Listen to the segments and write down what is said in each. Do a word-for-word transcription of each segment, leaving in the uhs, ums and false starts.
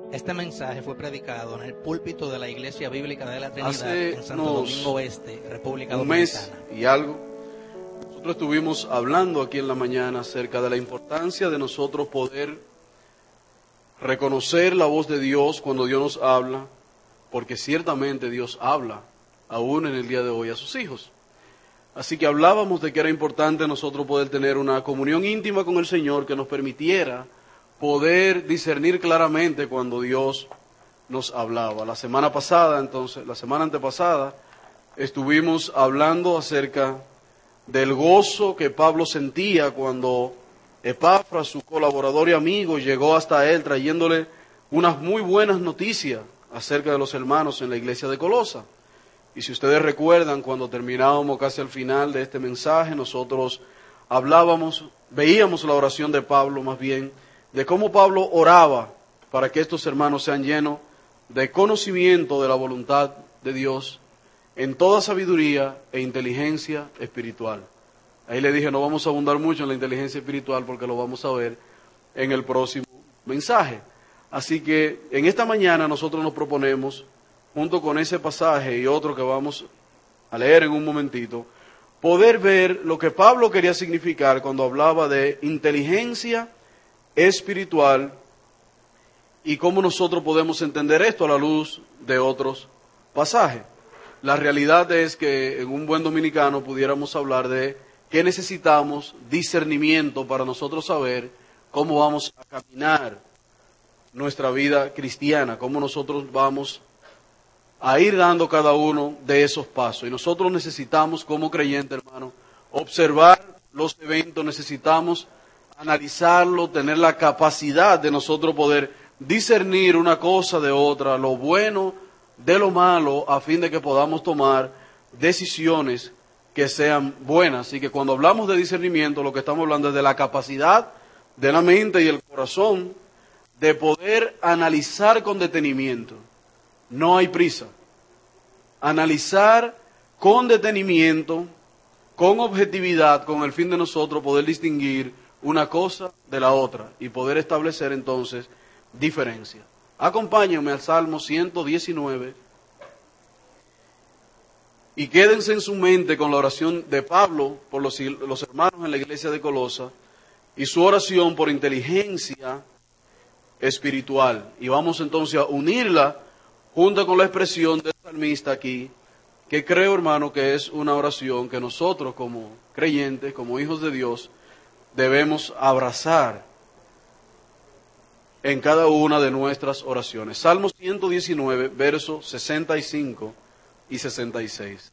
Este mensaje fue predicado en el púlpito de la Iglesia Bíblica de la Trinidad Hace en Santo unos Domingo Este, República un mes Dominicana. y algo, nosotros estuvimos hablando aquí en la mañana acerca de la importancia de nosotros poder reconocer la voz de Dios cuando Dios nos habla, porque ciertamente Dios habla, aún en el día de hoy, a sus hijos. Así que hablábamos de que era importante nosotros poder tener una comunión íntima con el Señor que nos permitiera poder discernir claramente cuando Dios nos hablaba. La semana pasada, entonces, la semana antepasada, estuvimos hablando acerca del gozo que Pablo sentía cuando Epafras, su colaborador y amigo, llegó hasta él trayéndole unas muy buenas noticias acerca de los hermanos en la iglesia de Colosa. Y si ustedes recuerdan, cuando terminábamos casi al final de este mensaje, nosotros hablábamos, veíamos la oración de Pablo más bien, de cómo Pablo oraba para que estos hermanos sean llenos de conocimiento de la voluntad de Dios en toda sabiduría e inteligencia espiritual. Ahí le dije, no vamos a abundar mucho en la inteligencia espiritual porque lo vamos a ver en el próximo mensaje. Así que en esta mañana nosotros nos proponemos, junto con ese pasaje y otro que vamos a leer en un momentito, poder ver lo que Pablo quería significar cuando hablaba de inteligencia espiritual y cómo nosotros podemos entender esto a la luz de otros pasajes. La realidad es que en un buen dominicano pudiéramos hablar de que necesitamos discernimiento para nosotros saber cómo vamos a caminar nuestra vida cristiana, cómo nosotros vamos a ir dando cada uno de esos pasos. Y nosotros necesitamos, como creyentes, hermano, observar los eventos, necesitamos analizarlo, tener la capacidad de nosotros poder discernir una cosa de otra, lo bueno de lo malo, a fin de que podamos tomar decisiones que sean buenas. Así que cuando hablamos de discernimiento, lo que estamos hablando es de la capacidad de la mente y el corazón de poder analizar con detenimiento. No hay prisa. Analizar con detenimiento, con objetividad, con el fin de nosotros poder distinguir una cosa de la otra y poder establecer entonces diferencia. Acompáñenme al Salmo ciento diecinueve y quédense en su mente con la oración de Pablo por los, los hermanos en la iglesia de Colosa y su oración por inteligencia espiritual. Y vamos entonces a unirla junto con la expresión del salmista aquí, que creo, hermano, que es una oración que nosotros como creyentes, como hijos de Dios, debemos abrazar en cada una de nuestras oraciones. Salmo ciento diecinueve, versos sesenta y cinco y sesenta y seis.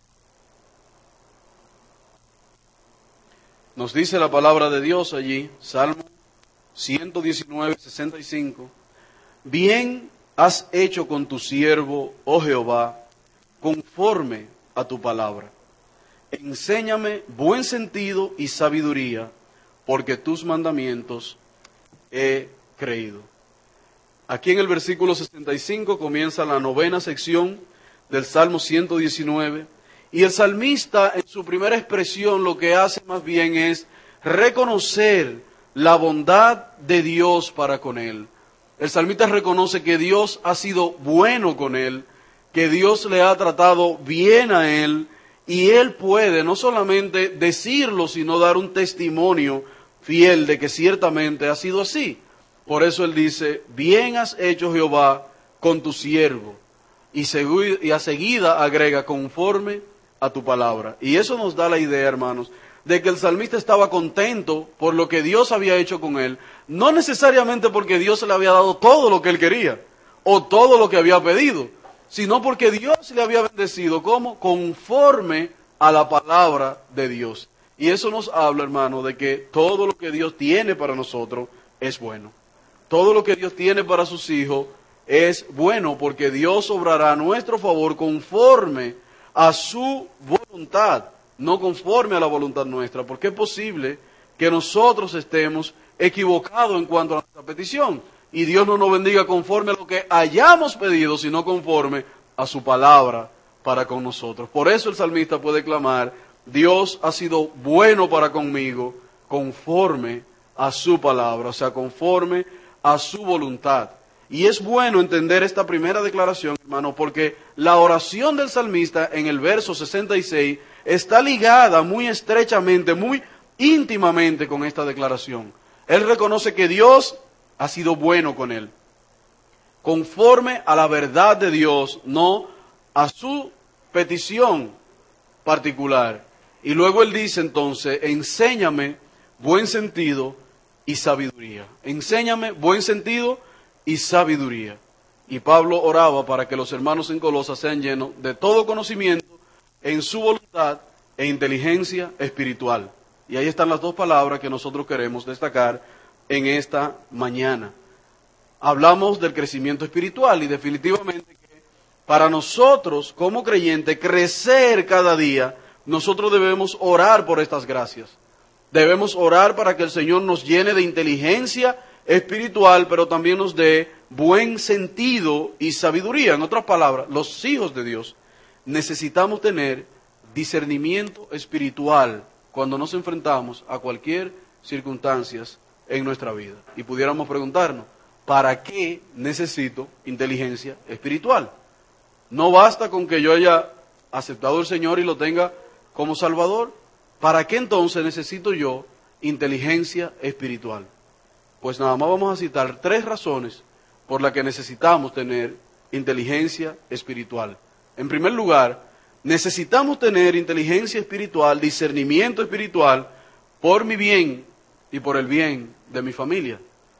Nos dice la palabra de Dios allí, Salmo ciento diecinueve, sesenta y cinco. Bien has hecho con tu siervo, oh Jehová, conforme a tu palabra. Enséñame buen sentido y sabiduría, porque tus mandamientos he creído. Aquí en el versículo sesenta y cinco comienza la novena sección del Salmo ciento diecinueve, y el salmista en su primera expresión lo que hace más bien es reconocer la bondad de Dios para con él. El salmista reconoce que Dios ha sido bueno con él, que Dios le ha tratado bien a él, y él puede no solamente decirlo, sino dar un testimonio fiel de que ciertamente ha sido así. Por eso él dice, bien has hecho Jehová con tu siervo, y, segu- y a seguida agrega, conforme a tu palabra. Y eso nos da la idea, hermanos, de que el salmista estaba contento por lo que Dios había hecho con él, no necesariamente porque Dios le había dado todo lo que él quería, o todo lo que había pedido, sino porque Dios le había bendecido, ¿cómo? Conforme a la palabra de Dios. Y eso nos habla, hermano, de que todo lo que Dios tiene para nosotros es bueno. Todo lo que Dios tiene para sus hijos es bueno, porque Dios obrará a nuestro favor conforme a su voluntad, no conforme a la voluntad nuestra, porque es posible que nosotros estemos equivocados en cuanto a nuestra petición, y Dios no nos bendiga conforme a lo que hayamos pedido, sino conforme a su palabra para con nosotros. Por eso el salmista puede clamar, Dios ha sido bueno para conmigo, conforme a su palabra, o sea, conforme a su voluntad. Y es bueno entender esta primera declaración, hermano, porque la oración del salmista en el verso sesenta y seis está ligada muy estrechamente, muy íntimamente con esta declaración. Él reconoce que Dios ha sido bueno con él, conforme a la verdad de Dios, no a su petición particular. Y luego él dice entonces, enséñame buen sentido y sabiduría. Enséñame buen sentido y sabiduría. Y Pablo oraba para que los hermanos en Colosas sean llenos de todo conocimiento en su voluntad e inteligencia espiritual. Y ahí están las dos palabras que nosotros queremos destacar en esta mañana. Hablamos del crecimiento espiritual y definitivamente que para nosotros como creyentes crecer cada día, nosotros debemos orar por estas gracias. Debemos orar para que el Señor nos llene de inteligencia espiritual, pero también nos dé buen sentido y sabiduría. En otras palabras, los hijos de Dios necesitamos tener discernimiento espiritual cuando nos enfrentamos a cualquier circunstancia en nuestra vida. Y pudiéramos preguntarnos, ¿para qué necesito inteligencia espiritual? No basta con que yo haya aceptado al Señor y lo tenga como Salvador. ¿Para qué entonces necesito yo inteligencia espiritual? Pues nada más vamos a citar tres razones por las que necesitamos tener inteligencia espiritual. En primer lugar, necesitamos tener inteligencia espiritual, discernimiento espiritual, por mi bien y por el bien de mi familia.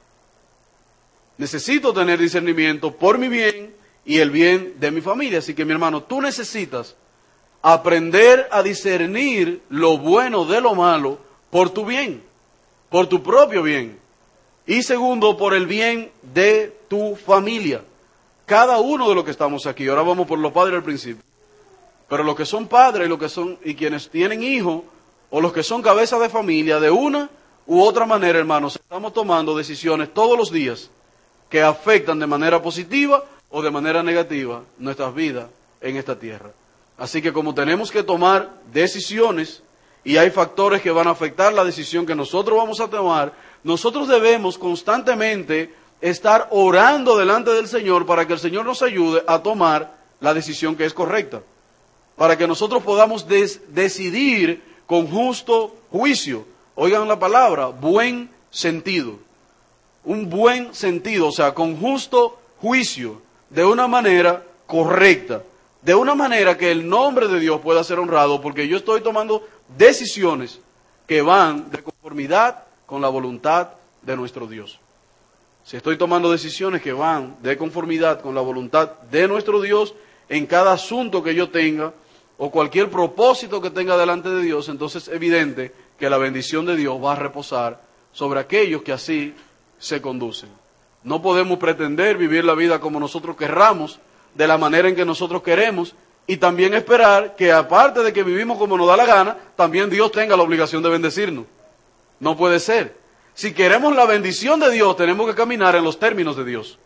Necesito tener discernimiento por mi bien y el bien de mi familia. Así que mi hermano, tú necesitas aprender a discernir lo bueno de lo malo por tu bien, por tu propio bien. Y segundo, por el bien de tu familia. Cada uno de los que estamos aquí, ahora vamos por los padres al principio, pero los que son padres y los que son y quienes tienen hijos o los que son cabezas de familia, de una u otra manera, hermanos, estamos tomando decisiones todos los días que afectan de manera positiva o de manera negativa nuestras vidas en esta tierra. Así que como tenemos que tomar decisiones y hay factores que van a afectar la decisión que nosotros vamos a tomar, nosotros debemos constantemente estar orando delante del Señor para que el Señor nos ayude a tomar la decisión que es correcta, para que nosotros podamos des- decidir con justo juicio. Oigan la palabra, buen sentido. Un buen sentido, o sea, con justo juicio, de una manera correcta, de una manera que el nombre de Dios pueda ser honrado, porque yo estoy tomando decisiones que van de conformidad con la voluntad de nuestro Dios. Si estoy tomando decisiones que van de conformidad con la voluntad de nuestro Dios en cada asunto que yo tenga o cualquier propósito que tenga delante de Dios, entonces es evidente que la bendición de Dios va a reposar sobre aquellos que así se conducen. No podemos pretender vivir la vida como nosotros querramos, de la manera en que nosotros queremos, y también esperar que aparte de que vivimos como nos da la gana, también Dios tenga la obligación de bendecirnos. No puede ser. Si queremos la bendición de Dios, tenemos que caminar en los términos de Dios.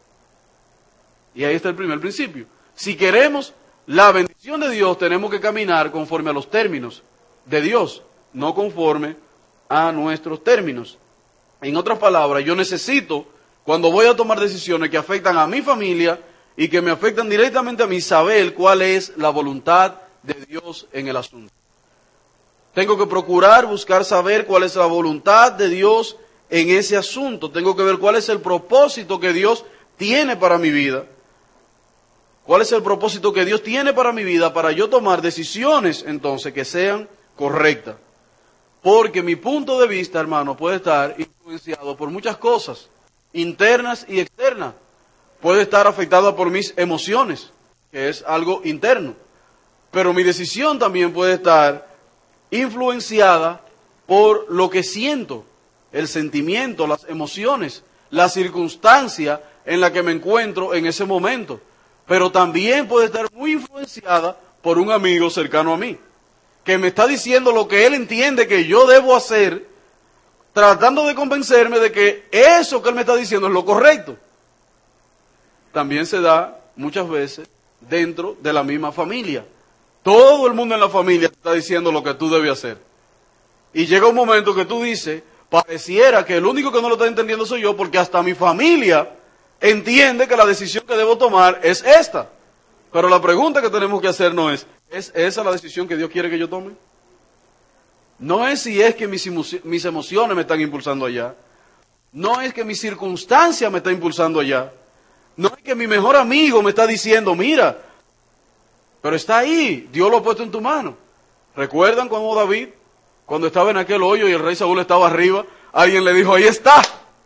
Y ahí está el primer principio. Si queremos la bendición de Dios, tenemos que caminar conforme a los términos de Dios, no conforme a nuestros términos. En otras palabras, yo necesito, cuando voy a tomar decisiones que afectan a mi familia y que me afectan directamente a mí, saber cuál es la voluntad de Dios en el asunto. Tengo que procurar, buscar saber cuál es la voluntad de Dios en ese asunto. Tengo que ver cuál es el propósito que Dios tiene para mi vida. ¿Cuál es el propósito que Dios tiene para mi vida para yo tomar decisiones entonces que sean correctas? Porque mi punto de vista, hermano, puede estar influenciado por muchas cosas, internas y externas. Puede estar afectada por mis emociones, que es algo interno. Pero mi decisión también puede estar influenciada por lo que siento, el sentimiento, las emociones, la circunstancia en la que me encuentro en ese momento. Pero también puede estar muy influenciada por un amigo cercano a mí, que me está diciendo lo que él entiende que yo debo hacer, tratando de convencerme de que eso que él me está diciendo es lo correcto. También se da muchas veces dentro de la misma familia. Todo el mundo en la familia te está diciendo lo que tú debes hacer. Y llega un momento que tú dices, pareciera que el único que no lo está entendiendo soy yo, porque hasta mi familia entiende que la decisión que debo tomar es esta. Pero la pregunta que tenemos que hacernos es, ¿es esa la decisión que Dios quiere que yo tome? No es si es que mis, mis emociones me están impulsando allá. No es que mi circunstancia me está impulsando allá. No es que mi mejor amigo me está diciendo, mira, pero está ahí, Dios lo ha puesto en tu mano. ¿Recuerdan cuando David, cuando estaba en aquel hoyo y el rey Saúl estaba arriba, alguien le dijo, ahí está,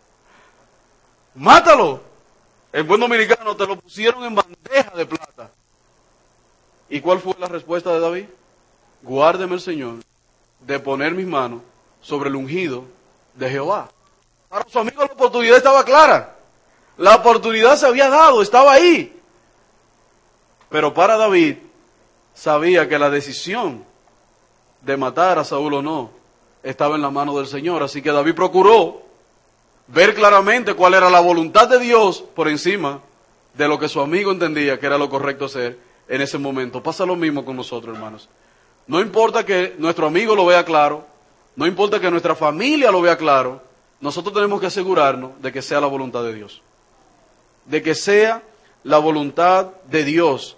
mátalo? En buen dominicano te lo pusieron en bandeja de plata. ¿Y cuál fue la respuesta de David? Guárdeme el Señor de poner mis manos sobre el ungido de Jehová. Para su amigo la oportunidad estaba clara. La oportunidad se había dado, estaba ahí. Pero para David, sabía que la decisión de matar a Saúl o no estaba en la mano del Señor. Así que David procuró ver claramente cuál era la voluntad de Dios por encima de lo que su amigo entendía que era lo correcto hacer en ese momento. Pasa lo mismo con nosotros, hermanos. No importa que nuestro amigo lo vea claro, no importa que nuestra familia lo vea claro, nosotros tenemos que asegurarnos de que sea la voluntad de Dios. De que sea la voluntad de Dios.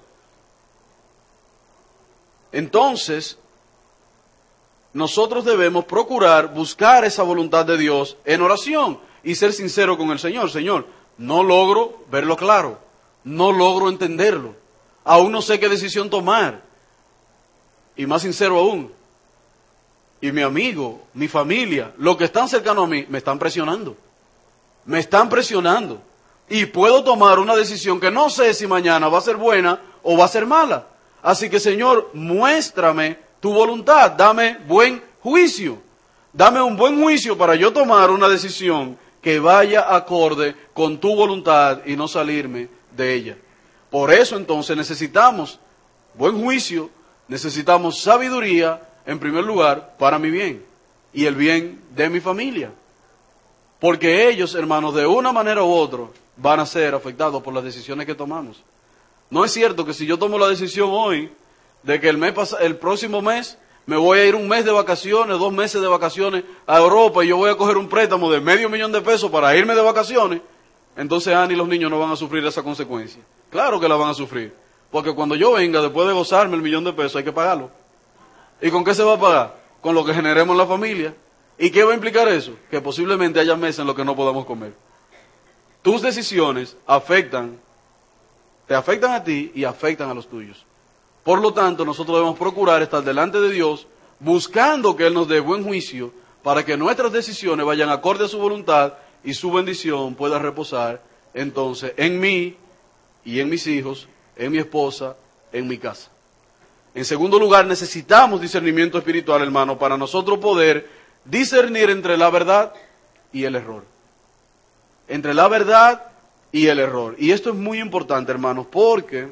Entonces, nosotros debemos procurar buscar esa voluntad de Dios en oración y ser sincero con el Señor. Señor, no logro verlo claro, no logro entenderlo, aún no sé qué decisión tomar. Y más sincero aún, y mi amigo, mi familia, los que están cercanos a mí, me están presionando. Me están presionando. Y puedo tomar una decisión que no sé si mañana va a ser buena o va a ser mala. Así que, Señor, muéstrame tu voluntad, dame buen juicio. Dame un buen juicio para yo tomar una decisión que vaya acorde con tu voluntad y no salirme de ella. Por eso, entonces, necesitamos buen juicio, necesitamos sabiduría, en primer lugar, para mi bien y el bien de mi familia. Porque ellos, hermanos, de una manera u otra, van a ser afectados por las decisiones que tomamos. No es cierto que si yo tomo la decisión hoy, de que el, mes pas- el próximo mes me voy a ir un mes de vacaciones, dos meses de vacaciones a Europa y yo voy a coger un préstamo de medio millón de pesos para irme de vacaciones, entonces Ana y los niños no van a sufrir esa consecuencia. Claro que la van a sufrir. Porque cuando yo venga, después de gozarme el millón de pesos, hay que pagarlo. ¿Y con qué se va a pagar? Con lo que generemos en la familia. ¿Y qué va a implicar eso? Que posiblemente haya meses en los que no podamos comer. Tus decisiones afectan, te afectan a ti y afectan a los tuyos. Por lo tanto, nosotros debemos procurar estar delante de Dios, buscando que Él nos dé buen juicio, para que nuestras decisiones vayan acorde a su voluntad y su bendición pueda reposar entonces en mí y en mis hijos, en mi esposa, en mi casa. En segundo lugar, necesitamos discernimiento espiritual, hermano, para nosotros poder discernir entre la verdad y el error. Entre la verdad y el error. Y esto es muy importante, hermanos, porque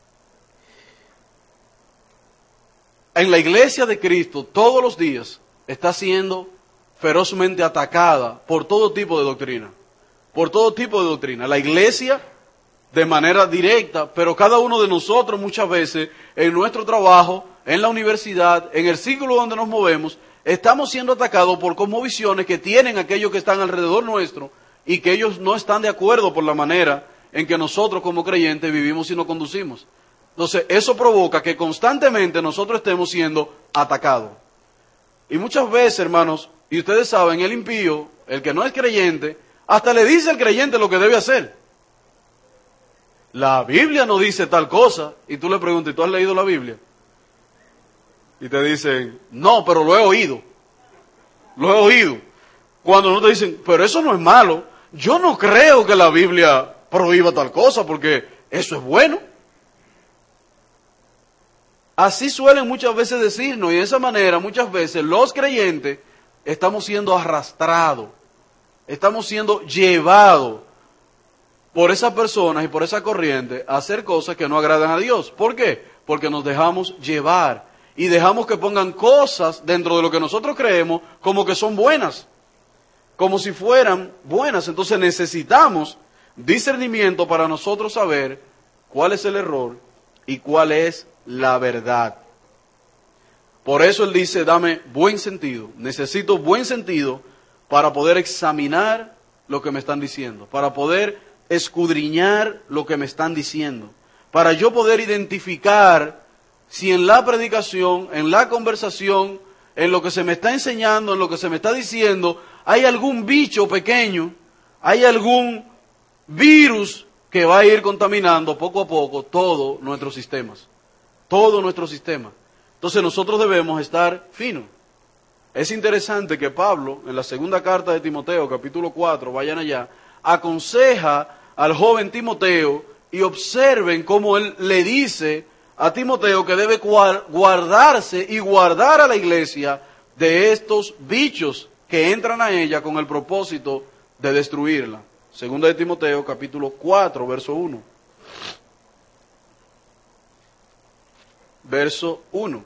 en la iglesia de Cristo todos los días está siendo ferozmente atacada por todo tipo de doctrina. Por todo tipo de doctrina. La iglesia de manera directa, pero cada uno de nosotros muchas veces en nuestro trabajo, en la universidad, en el círculo donde nos movemos, estamos siendo atacados por cosmovisiones que tienen aquellos que están alrededor nuestro y que ellos no están de acuerdo por la manera en que nosotros como creyentes vivimos y nos conducimos. Entonces, eso provoca que constantemente nosotros estemos siendo atacados. Y muchas veces, hermanos, y ustedes saben, el impío, el que no es creyente, hasta le dice al creyente lo que debe hacer. La Biblia no dice tal cosa. Y tú le preguntas, ¿y tú has leído la Biblia? Y te dicen, no, pero lo he oído. Lo he oído. Cuando no te dicen, pero eso no es malo. Yo no creo que la Biblia prohíba tal cosa porque eso es bueno. Así suelen muchas veces decirnos, y de esa manera muchas veces los creyentes estamos siendo arrastrados, estamos siendo llevados por esas personas y por esa corriente a hacer cosas que no agradan a Dios. ¿Por qué? Porque nos dejamos llevar y dejamos que pongan cosas dentro de lo que nosotros creemos como que son buenas, como si fueran buenas. Entonces necesitamos discernimiento para nosotros saber cuál es el error y cuál es la verdad. Por eso él dice, dame buen sentido. Necesito buen sentido para poder examinar lo que me están diciendo, para poder escudriñar lo que me están diciendo, para yo poder identificar si en la predicación, en la conversación, en lo que se me está enseñando, en lo que se me está diciendo, hay algún bicho pequeño, hay algún virus que va a ir contaminando poco a poco todos nuestros sistemas, todo nuestro sistema. Entonces nosotros debemos estar finos. Es interesante que Pablo, en la segunda carta de Timoteo, capítulo cuatro, vayan allá, aconseja al joven Timoteo y observen cómo él le dice a Timoteo que debe guardarse y guardar a la iglesia de estos bichos que entran a ella con el propósito de destruirla. Segunda de Timoteo, capítulo cuatro, verso uno. Verso uno.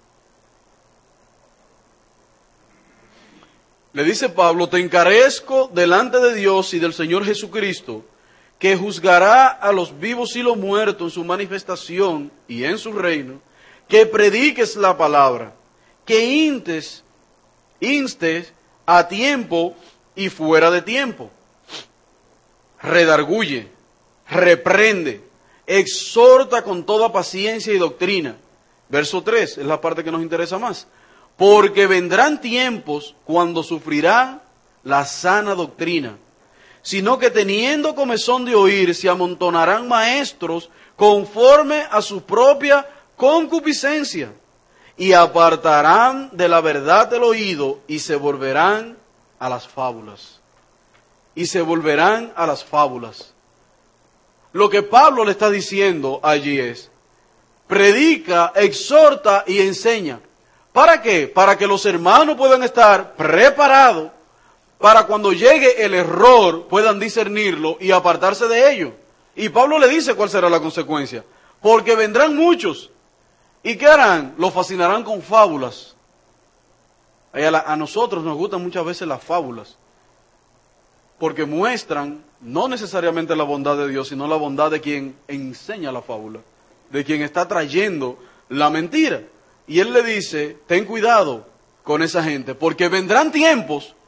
Le dice Pablo, te encarezco delante de Dios y del Señor Jesucristo, que juzgará a los vivos y los muertos en su manifestación y en su reino, que prediques la palabra, que instes, instes a tiempo y fuera de tiempo. Redarguye, reprende, exhorta con toda paciencia y doctrina. Verso tres, es la parte que nos interesa más. Porque vendrán tiempos cuando sufrirá la sana doctrina, sino que teniendo comezón de oír, se amontonarán maestros conforme a su propia concupiscencia, y apartarán de la verdad el oído, y se volverán a las fábulas. Y se volverán a las fábulas. Lo que Pablo le está diciendo allí es, predica, exhorta y enseña. ¿Para qué? Para que los hermanos puedan estar preparados para cuando llegue el error puedan discernirlo y apartarse de ello. Y Pablo le dice cuál será la consecuencia. Porque vendrán muchos. ¿Y qué harán? Los fascinarán con fábulas. A nosotros nos gustan muchas veces las fábulas. Porque muestran no necesariamente la bondad de Dios, sino la bondad de quien enseña la fábula. De quien está trayendo la mentira. Y él le dice, ten cuidado con esa gente, porque vendrán tiempos,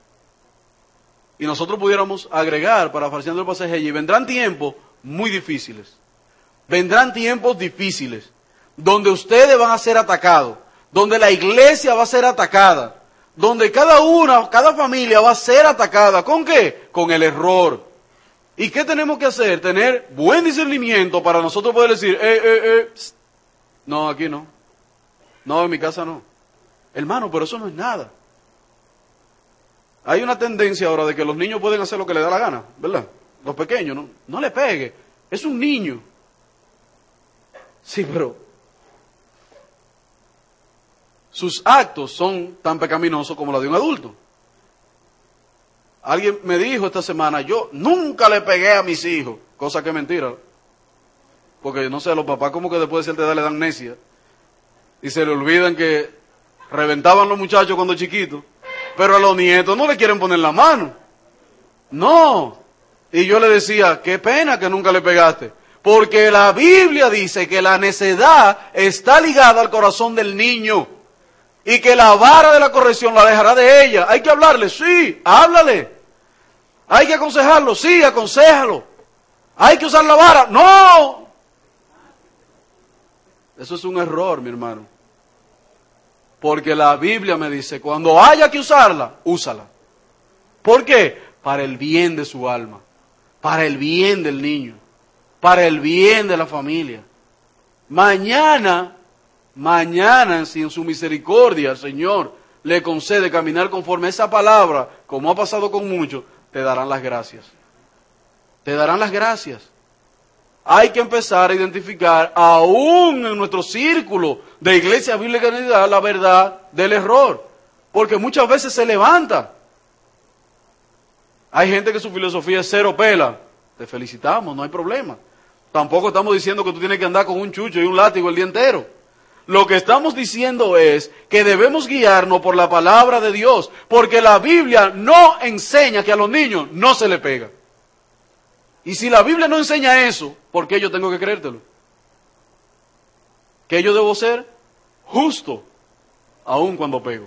y nosotros pudiéramos agregar, parafraseando el pasaje allí, vendrán tiempos muy difíciles. Vendrán tiempos difíciles, donde ustedes van a ser atacados, donde la iglesia va a ser atacada, donde cada una, cada familia va a ser atacada. ¿Con qué? Con el error. ¿Y qué tenemos que hacer? Tener buen discernimiento para nosotros poder decir, eh, eh, eh, pst, no, aquí no. No, en mi casa no. Hermano, pero eso no es nada. Hay una tendencia ahora de que los niños pueden hacer lo que les da la gana, ¿verdad? Los pequeños, no, no le pegue. Es un niño. Sí, pero sus actos son tan pecaminosos como los de un adulto. Alguien me dijo esta semana, yo nunca le pegué a mis hijos, cosa que es mentira. Porque, no sé, los papás como que después de cierta edad le dan amnesia. Y se le olvidan que reventaban los muchachos cuando chiquitos. Pero a los nietos no le quieren poner la mano. No. Y yo le decía, qué pena que nunca le pegaste. Porque la Biblia dice que la necedad está ligada al corazón del niño. Y que la vara de la corrección la dejará de ella. Hay que hablarle, sí, háblale. Hay que aconsejarlo, sí, aconséjalo. Hay que usar la vara, no. Eso es un error, mi hermano. Porque la Biblia me dice, cuando haya que usarla, úsala. ¿Por qué? Para el bien de su alma, para el bien del niño, para el bien de la familia. Mañana, mañana, si en su misericordia el Señor le concede caminar conforme a esa palabra, como ha pasado con muchos, te darán las gracias. Te darán las gracias. Hay que empezar a identificar, aún en nuestro círculo de iglesia bíblica de unidad, la verdad del error. Porque muchas veces se levanta. Hay gente que su filosofía es cero pela. Te felicitamos, no hay problema. Tampoco estamos diciendo que tú tienes que andar con un chucho y un látigo el día entero. Lo que estamos diciendo es que debemos guiarnos por la palabra de Dios. Porque la Biblia no enseña que a los niños no se le pega. Y si la Biblia no enseña eso, ¿por qué yo tengo que creértelo? Que yo debo ser justo, aun cuando pego.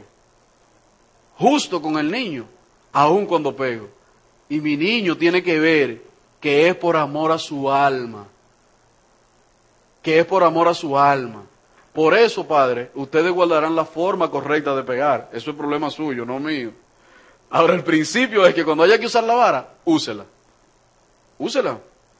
Justo con el niño, aun cuando pego. Y mi niño tiene que ver que es por amor a su alma. Que es por amor a su alma. Por eso, Padre, ustedes guardarán la forma correcta de pegar. Eso es problema suyo, no mío. Ahora, el principio es que cuando haya que usar la vara, úsela. Úsela.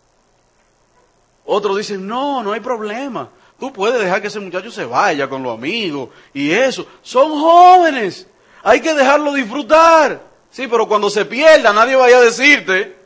Otros dicen, no, no hay problema. Tú puedes dejar que ese muchacho se vaya con los amigos y eso. Son jóvenes. Hay que dejarlo disfrutar. Sí, pero cuando se pierda, nadie vaya a decirte.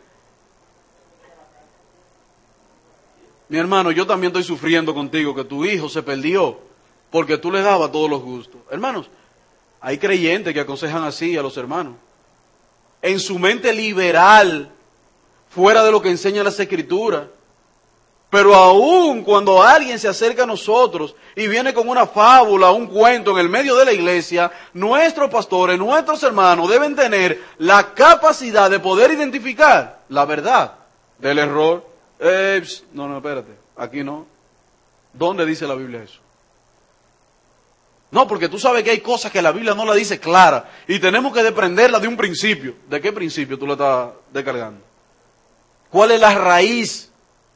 Mi hermano, yo también estoy sufriendo contigo que tu hijo se perdió porque tú le dabas todos los gustos. Hermanos, hay creyentes que aconsejan así a los hermanos. En su mente liberal, fuera de lo que enseñan las Escrituras. Pero aún cuando alguien se acerca a nosotros y viene con una fábula, un cuento en el medio de la iglesia, nuestros pastores, nuestros hermanos deben tener la capacidad de poder identificar la verdad del error. Eh, pss, no, no, espérate, aquí no. ¿Dónde dice la Biblia eso? No, porque tú sabes que hay cosas que la Biblia no la dice clara y tenemos que desprenderla de un principio. ¿De qué principio tú la estás descargando? ¿Cuál es la raíz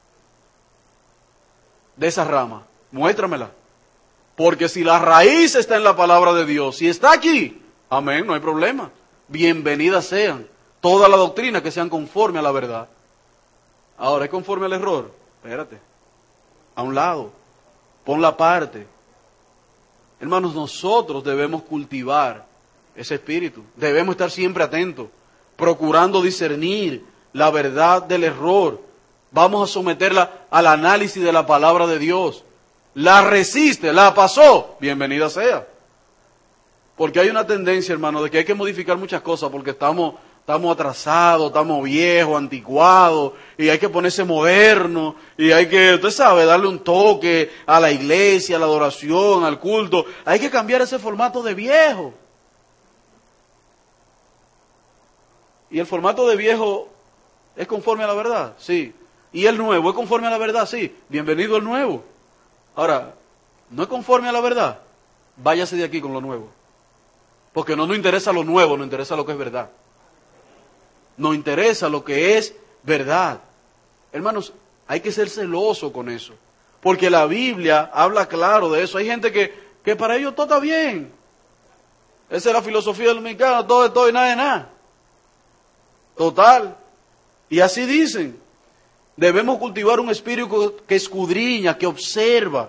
de esa rama? Muéstramela. Porque si la raíz está en la palabra de Dios, si está aquí, amén, no hay problema. Bienvenidas sean toda la doctrina que sean conforme a la verdad. Ahora, ¿es conforme al error? Espérate, a un lado, pon la parte. Hermanos, nosotros debemos cultivar ese espíritu. Debemos estar siempre atentos, procurando discernir la verdad del error. Vamos a someterla al análisis de la palabra de Dios. La resiste, la pasó, bienvenida sea. Porque hay una tendencia, hermano, de que hay que modificar muchas cosas porque estamos, estamos atrasados, estamos viejos, anticuados, y hay que ponerse moderno, y hay que, usted sabe, darle un toque a la iglesia, a la adoración, al culto. Hay que cambiar ese formato de viejo. ¿Y el formato de viejo es conforme a la verdad? Sí. ¿Y el nuevo es conforme a la verdad? Sí. Bienvenido el nuevo. Ahora, ¿no es conforme a la verdad? Váyase de aquí con lo nuevo. Porque no nos interesa lo nuevo, nos interesa lo que es verdad. Nos interesa lo que es verdad. Hermanos, hay que ser celoso con eso. Porque la Biblia habla claro de eso. Hay gente que, que para ellos todo está bien. Esa es la filosofía del dominicano, todo es todo y nada de nada. Total. Y así dicen. Debemos cultivar un espíritu que escudriña, que observa.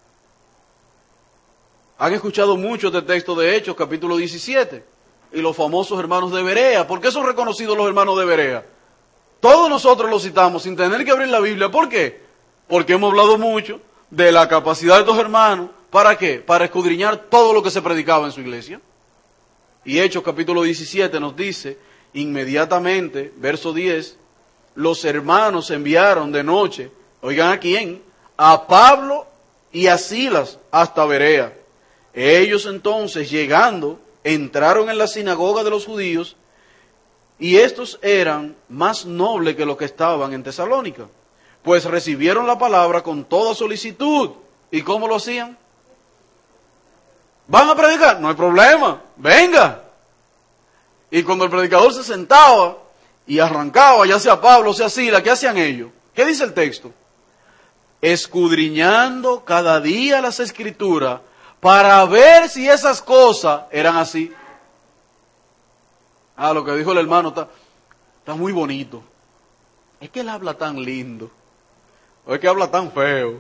Han escuchado mucho este texto de Hechos, capítulo diecisiete, y los famosos hermanos de Berea. ¿Por qué son reconocidos los hermanos de Berea? Todos nosotros los citamos sin tener que abrir la Biblia. ¿Por qué? Porque hemos hablado mucho de la capacidad de estos hermanos. ¿Para qué? Para escudriñar todo lo que se predicaba en su iglesia. Y Hechos, capítulo diecisiete, nos dice, inmediatamente, verso diez, los hermanos enviaron de noche, oigan a quién, a Pablo y a Silas hasta Berea. Ellos entonces, llegando, entraron en la sinagoga de los judíos, y estos eran más nobles que los que estaban en Tesalónica, pues recibieron la palabra con toda solicitud. ¿Y cómo lo hacían? ¿Van a predicar? No hay problema, venga. Y cuando el predicador se sentaba y arrancaba, ya sea Pablo, sea Silas, ¿qué hacían ellos? ¿Qué dice el texto? Escudriñando cada día las Escrituras para ver si esas cosas eran así. Ah, lo que dijo el hermano está, está muy bonito. Es que él habla tan lindo. O es que habla tan feo.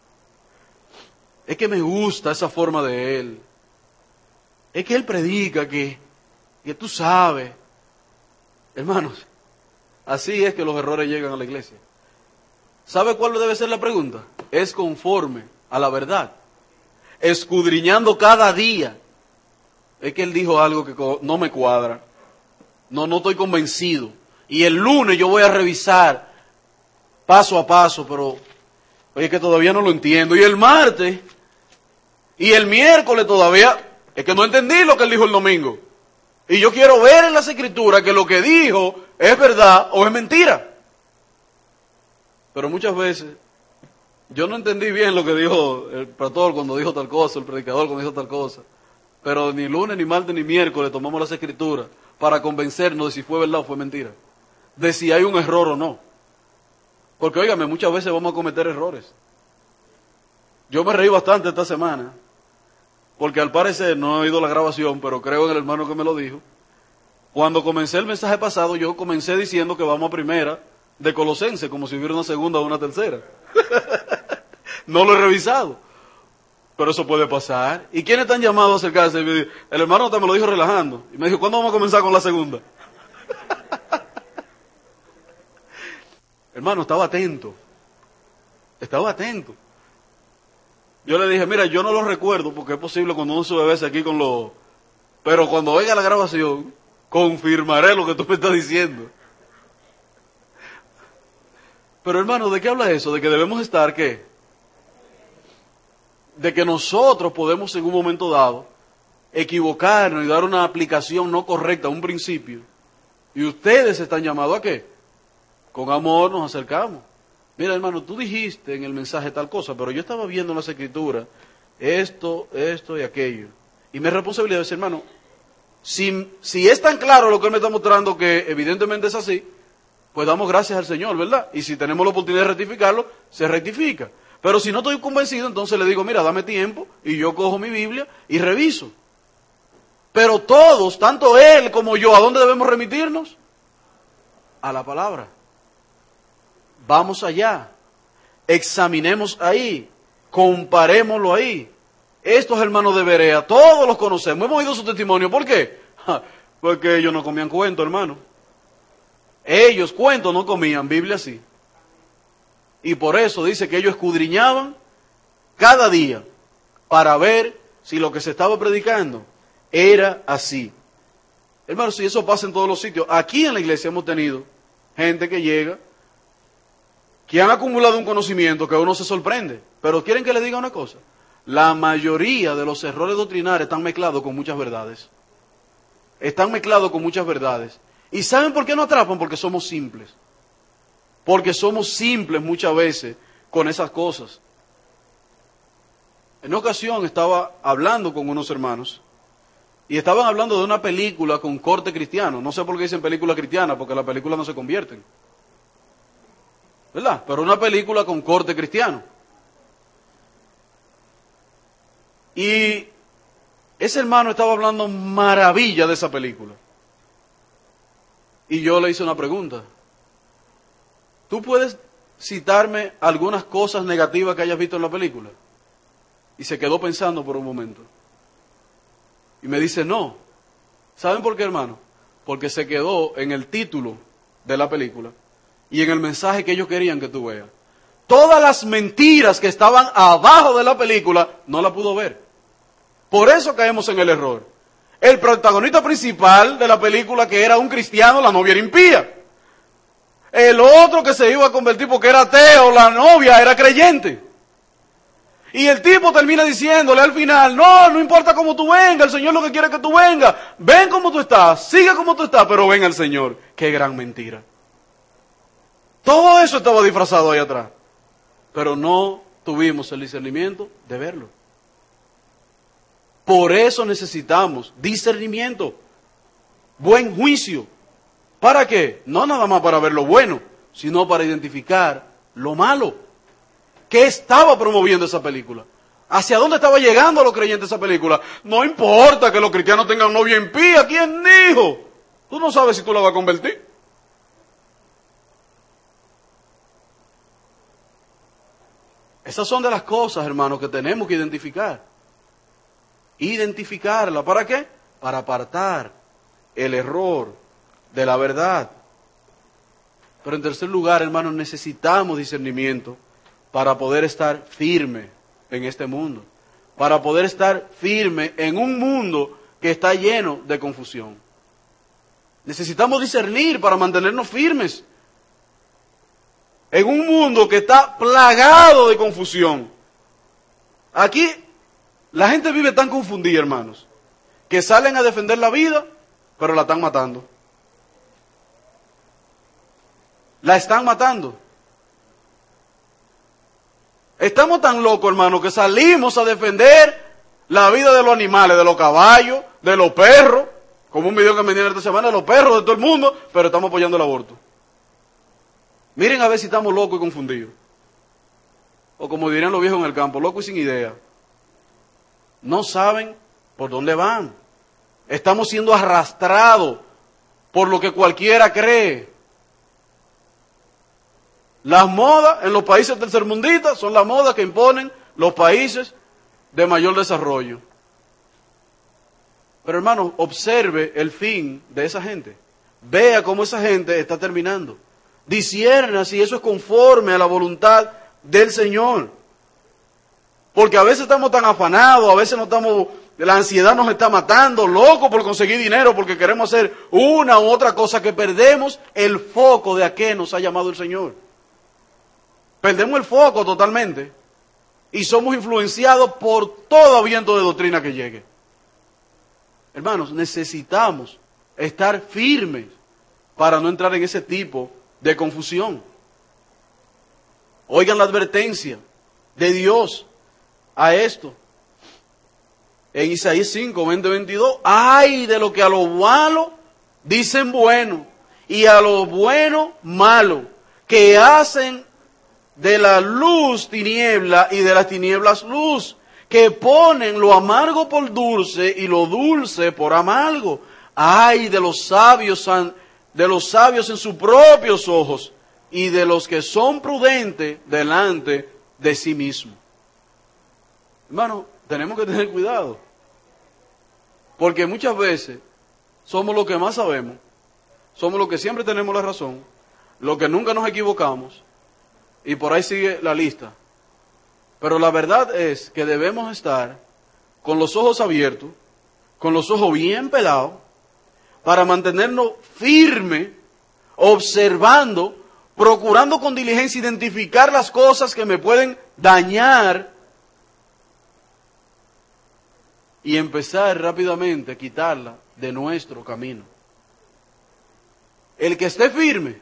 Es que me gusta esa forma de él. Es que él predica que, que tú sabes. Hermanos, así es que los errores llegan a la iglesia. ¿Sabe cuál debe ser la pregunta? Es conforme a la verdad. Escudriñando cada día. Es que él dijo algo que no me cuadra. No, no estoy convencido. Y el lunes yo voy a revisar paso a paso, pero oye, que todavía no lo entiendo. Y el martes, y el miércoles todavía, es que no entendí lo que él dijo el domingo. Y yo quiero ver en las Escrituras que lo que dijo es verdad o es mentira. Pero muchas veces yo no entendí bien lo que dijo el pastor cuando dijo tal cosa, el predicador cuando dijo tal cosa. Pero ni lunes, ni martes, ni miércoles tomamos las Escrituras para convencernos de si fue verdad o fue mentira. De si hay un error o no. Porque, óigame, muchas veces vamos a cometer errores. Yo me reí bastante esta semana, porque al parecer, no he oído la grabación, pero creo en el hermano que me lo dijo. Cuando comencé el mensaje pasado, yo comencé diciendo que vamos a primera de Colosenses, como si hubiera una segunda o una tercera. No lo he revisado, pero eso puede pasar. ¿Y quiénes están llamados a acercarse? El hermano me lo dijo relajando, y me dijo, ¿cuándo vamos a comenzar con la segunda? Hermano, estaba atento, estaba atento. Yo le dije, mira, yo no lo recuerdo, porque es posible cuando uno sube a veces aquí con los... Pero cuando oiga la grabación, confirmaré lo que tú me estás diciendo. Pero hermano, ¿de qué habla eso? De que debemos estar, ¿qué? De que nosotros podemos en un momento dado equivocarnos y dar una aplicación no correcta a un principio. Y ustedes están llamados a qué? Con amor nos acercamos. Mira, hermano, tú dijiste en el mensaje tal cosa, pero yo estaba viendo en las escrituras esto, esto y aquello. Y mi responsabilidad es, hermano, si, si es tan claro lo que él me está mostrando que evidentemente es así, pues damos gracias al Señor, ¿verdad? Y si tenemos la oportunidad de rectificarlo, se rectifica. Pero si no estoy convencido, entonces le digo, mira, dame tiempo, y yo cojo mi Biblia y reviso. Pero todos, tanto él como yo, ¿a dónde debemos remitirnos? A la palabra. Vamos allá, examinemos ahí, comparémoslo ahí. Estos hermanos de Berea, todos los conocemos, hemos oído su testimonio. ¿Por qué? Ja, porque ellos no comían cuento, hermano. Ellos cuentos no comían, Biblia sí. Y por eso dice que ellos escudriñaban cada día para ver si lo que se estaba predicando era así. Hermano, si eso pasa en todos los sitios, aquí en la iglesia hemos tenido gente que llega, que han acumulado un conocimiento que uno se sorprende. Pero quieren que le diga una cosa. La mayoría de los errores doctrinales están mezclados con muchas verdades. Están mezclados con muchas verdades. ¿Y saben por qué no atrapan? Porque somos simples. Porque somos simples muchas veces con esas cosas. En una ocasión estaba hablando con unos hermanos y estaban hablando de una película con corte cristiano. No sé por qué dicen película cristiana, porque las películas no se convierten, ¿verdad? Pero una película con corte cristiano. Y ese hermano estaba hablando maravilla de esa película. Y yo le hice una pregunta. ¿Tú puedes citarme algunas cosas negativas que hayas visto en la película? Y se quedó pensando por un momento. Y me dice, no. ¿Saben por qué, hermano? Porque se quedó en el título de la película y en el mensaje que ellos querían que tú veas. Todas las mentiras que estaban abajo de la película, no la pudo ver. Por eso caemos en el error. El protagonista principal de la película, que era un cristiano, la novia era impía. El otro que se iba a convertir porque era ateo, la novia era creyente. Y el tipo termina diciéndole al final, no, no importa cómo tú vengas, el Señor lo que quiere es que tú vengas. Ven como tú estás, sigue como tú estás, pero ven al Señor. Qué gran mentira. Todo eso estaba disfrazado ahí atrás. Pero no tuvimos el discernimiento de verlo. Por eso necesitamos discernimiento, buen juicio. ¿Para qué? No nada más para ver lo bueno, sino para identificar lo malo. ¿Qué estaba promoviendo esa película? ¿Hacia dónde estaba llegando los creyentes esa película? No importa que los cristianos tengan novia impía. ¿Quién dijo? Tú no sabes si tú la vas a convertir. Esas son de las cosas, hermanos, que tenemos que identificar. Identificarla. ¿Para qué? Para apartar el error de la verdad. Pero en tercer lugar, hermanos, necesitamos discernimiento para poder estar firme en este mundo. Para poder estar firme en un mundo que está lleno de confusión. Necesitamos discernir para mantenernos firmes en un mundo que está plagado de confusión. Aquí la gente vive tan confundida, hermanos, que salen a defender la vida, pero la están matando. La están matando. Estamos tan locos, hermanos, que salimos a defender la vida de los animales, de los caballos, de los perros, como un video que me dieron esta semana, de los perros de todo el mundo, pero estamos apoyando el aborto. Miren a ver si estamos locos y confundidos. O como dirían los viejos en el campo, locos y sin idea. No saben por dónde van. Estamos siendo arrastrados por lo que cualquiera cree. Las modas en los países tercermundistas son las modas que imponen los países de mayor desarrollo. Pero hermano, observe el fin de esa gente. Vea cómo esa gente está terminando. Discierna si eso es conforme a la voluntad del Señor. Porque a veces estamos tan afanados, a veces no estamos, la ansiedad nos está matando, locos por conseguir dinero, porque queremos hacer una u otra cosa, que perdemos el foco de a qué nos ha llamado el Señor. Perdemos el foco totalmente y somos influenciados por todo viento de doctrina que llegue. Hermanos, necesitamos estar firmes para no entrar en ese tipo de confusión. Oigan la advertencia de Dios a esto. En Isaías cinco, veinte, veintidós, ay de lo que a lo malo dicen bueno y a lo bueno malo, que hacen de la luz tiniebla y de las tinieblas luz, que ponen lo amargo por dulce y lo dulce por amargo. Ay de los sabios, de los sabios en sus propios ojos y de los que son prudentes delante de sí mismos. Hermano, tenemos que tener cuidado, porque muchas veces somos los que más sabemos, somos los que siempre tenemos la razón, los que nunca nos equivocamos, y por ahí sigue la lista. Pero la verdad es que debemos estar con los ojos abiertos, con los ojos bien pelados, para mantenernos firmes, observando, procurando con diligencia identificar las cosas que me pueden dañar y empezar rápidamente a quitarlas de nuestro camino. El que esté firme,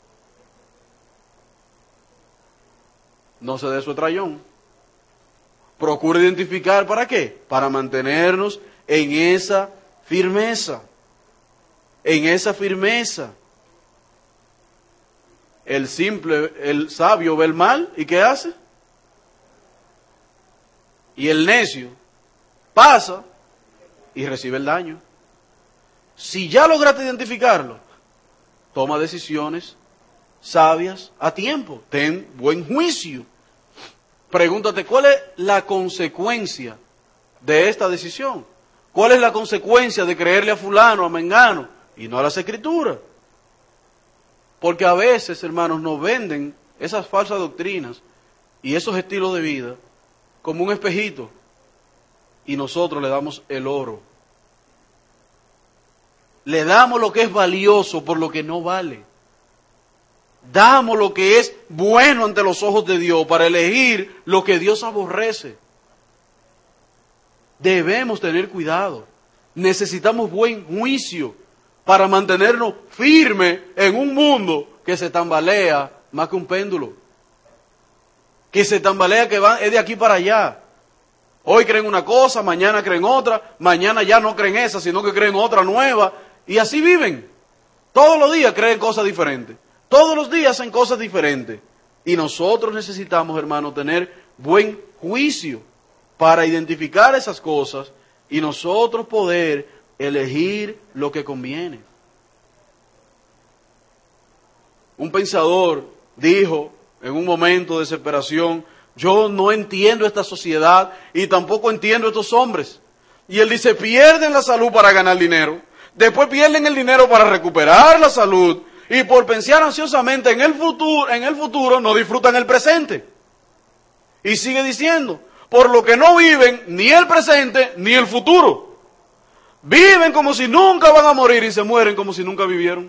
no se dé su trayón. Procure identificar ¿para qué? Para mantenernos en esa firmeza. En esa firmeza. El simple, el sabio ve el mal y ¿qué hace? Y el necio pasa y recibe el daño. Si ya lograste identificarlo, toma decisiones sabias a tiempo. Ten buen juicio. Pregúntate, ¿cuál es la consecuencia de esta decisión? ¿Cuál es la consecuencia de creerle a fulano, a mengano, y no a las Escrituras? Porque a veces, hermanos, nos venden esas falsas doctrinas y esos estilos de vida como un espejito, y nosotros le damos el oro. Le damos lo que es valioso por lo que no vale. Damos lo que es bueno ante los ojos de Dios para elegir lo que Dios aborrece. Debemos tener cuidado. Necesitamos buen juicio para mantenernos firmes en un mundo que se tambalea más que un péndulo. Que se tambalea, que va, es de aquí para allá. Hoy creen una cosa, mañana creen otra, mañana ya no creen esa, sino que creen otra nueva. Y así viven. Todos los días creen cosas diferentes. Todos los días hacen cosas diferentes. Y nosotros necesitamos, hermanos, tener buen juicio para identificar esas cosas y nosotros poder elegir lo que conviene. Un pensador dijo en un momento de desesperación: yo no entiendo esta sociedad y tampoco entiendo estos hombres. Y él dice, pierden la salud para ganar dinero, después pierden el dinero para recuperar la salud, y por pensar ansiosamente en el futuro, en el futuro no disfrutan el presente. Y sigue diciendo, por lo que no viven ni el presente ni el futuro. Viven como si nunca van a morir y se mueren como si nunca vivieron.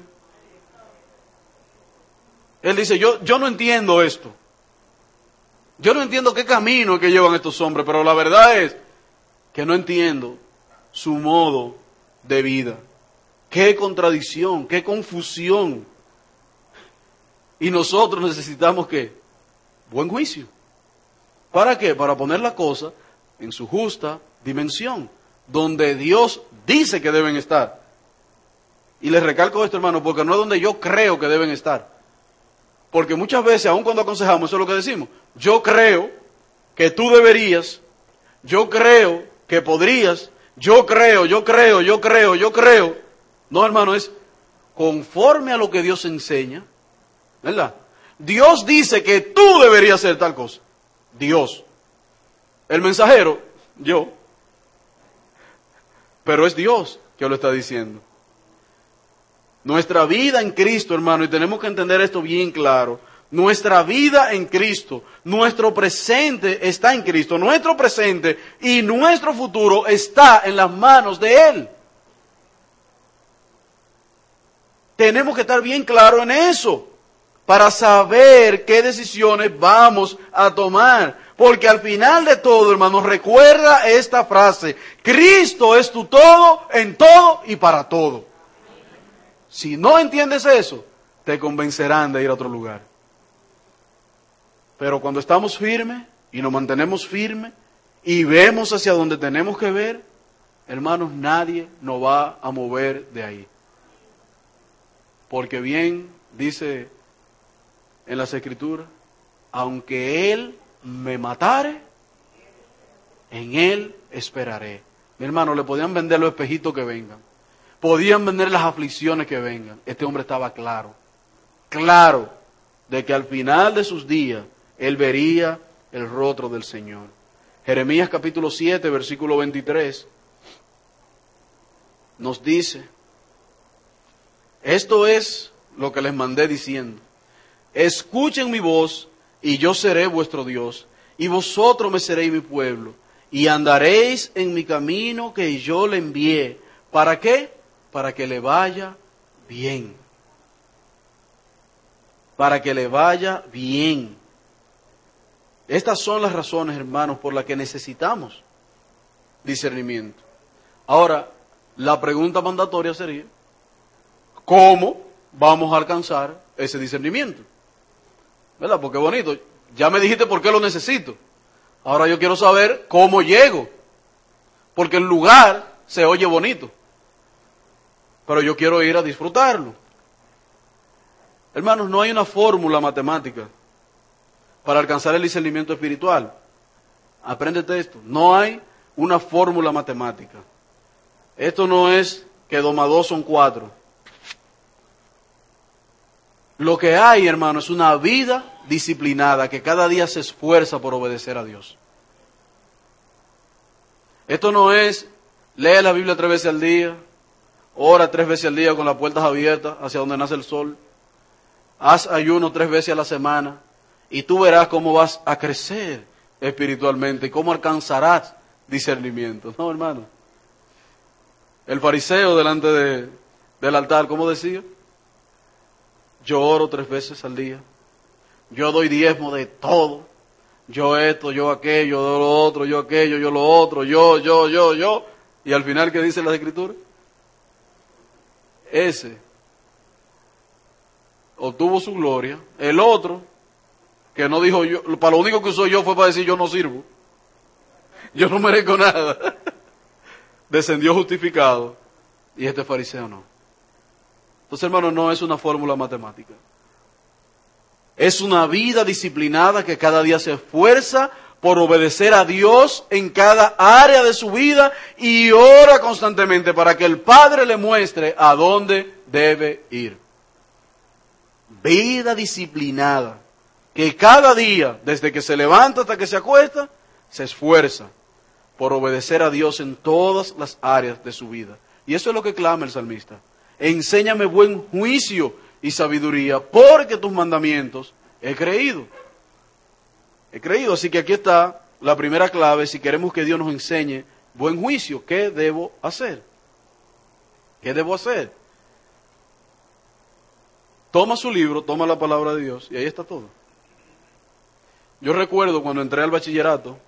Él dice, yo, yo no entiendo esto. Yo no entiendo qué camino es que llevan estos hombres, pero la verdad es que no entiendo su modo de vida. Qué contradicción, qué confusión. Y nosotros necesitamos ¿qué? Buen juicio. ¿Para qué? Para poner la cosa en su justa dimensión, donde Dios dice que deben estar. Y les recalco esto, hermano, porque no es donde yo creo que deben estar. Porque muchas veces, aun cuando aconsejamos, eso es lo que decimos. Yo creo que tú deberías, yo creo que podrías, yo creo, yo creo, yo creo, yo creo. No, hermano, es conforme a lo que Dios enseña, ¿verdad? Dios dice que tú deberías hacer tal cosa. Dios. El mensajero, yo. Pero es Dios que lo está diciendo. Nuestra vida en Cristo, hermano, y tenemos que entender esto bien claro. Nuestra vida en Cristo, nuestro presente está en Cristo, nuestro presente y nuestro futuro está en las manos de Él. Tenemos que estar bien claros en eso, para saber qué decisiones vamos a tomar. Porque al final de todo, hermano, recuerda esta frase: Cristo es tu todo, en todo y para todo. Si no entiendes eso, te convencerán de ir a otro lugar. Pero cuando estamos firmes y nos mantenemos firmes y vemos hacia donde tenemos que ver, hermanos, nadie nos va a mover de ahí. Porque bien dice en las Escrituras, aunque Él me matare, en Él esperaré. Mi hermano, le podían vender los espejitos que vengan. Podían vender las aflicciones que vengan. Este hombre estaba claro, claro, de que al final de sus días, él vería el rostro del Señor. Jeremías capítulo siete, versículo veintitrés, nos dice, esto es lo que les mandé diciendo, escuchen mi voz, y yo seré vuestro Dios, y vosotros me seréis mi pueblo, y andaréis en mi camino que yo le envié. ¿Para qué? Para que le vaya bien. Para que le vaya bien. Estas son las razones, hermanos, por las que necesitamos discernimiento. Ahora, la pregunta mandatoria sería, ¿cómo vamos a alcanzar ese discernimiento? ¿Verdad? Porque bonito, ya me dijiste por qué lo necesito. Ahora yo quiero saber cómo llego. Porque el lugar se oye bonito, pero yo quiero ir a disfrutarlo. Hermanos, no hay una fórmula matemática para alcanzar el discernimiento espiritual. Apréndete esto. No hay una fórmula matemática. Esto no es que dos más dos son cuatro. Lo que hay, hermano, es una vida disciplinada que cada día se esfuerza por obedecer a Dios. Esto no es, lee la Biblia tres veces al día, ora tres veces al día con las puertas abiertas hacia donde nace el sol, haz ayuno tres veces a la semana y tú verás cómo vas a crecer espiritualmente y cómo alcanzarás discernimiento. No, hermano. El fariseo delante de, del altar, ¿cómo decía? Yo oro tres veces al día, yo doy diezmo de todo, yo esto, yo aquello, yo lo otro, yo aquello, yo lo otro, yo, yo, yo, yo. Y al final, ¿qué dice la Escritura? Ese obtuvo su gloria. El otro, que no dijo yo, para lo único que usó yo fue para decir yo no sirvo, yo no merezco nada, descendió justificado. Y este fariseo no. Entonces, hermano, no es una fórmula matemática. Es una vida disciplinada que cada día se esfuerza por obedecer a Dios en cada área de su vida y ora constantemente para que el Padre le muestre a dónde debe ir. Vida disciplinada que cada día, desde que se levanta hasta que se acuesta, se esfuerza por obedecer a Dios en todas las áreas de su vida. Y eso es lo que clama el salmista. Enséñame buen juicio y sabiduría, porque tus mandamientos he creído. He creído, así que aquí está la primera clave, si queremos que Dios nos enseñe buen juicio. ¿Qué debo hacer? ¿Qué debo hacer? Toma su libro, toma la palabra de Dios, y ahí está todo. Yo recuerdo cuando entré al bachillerato,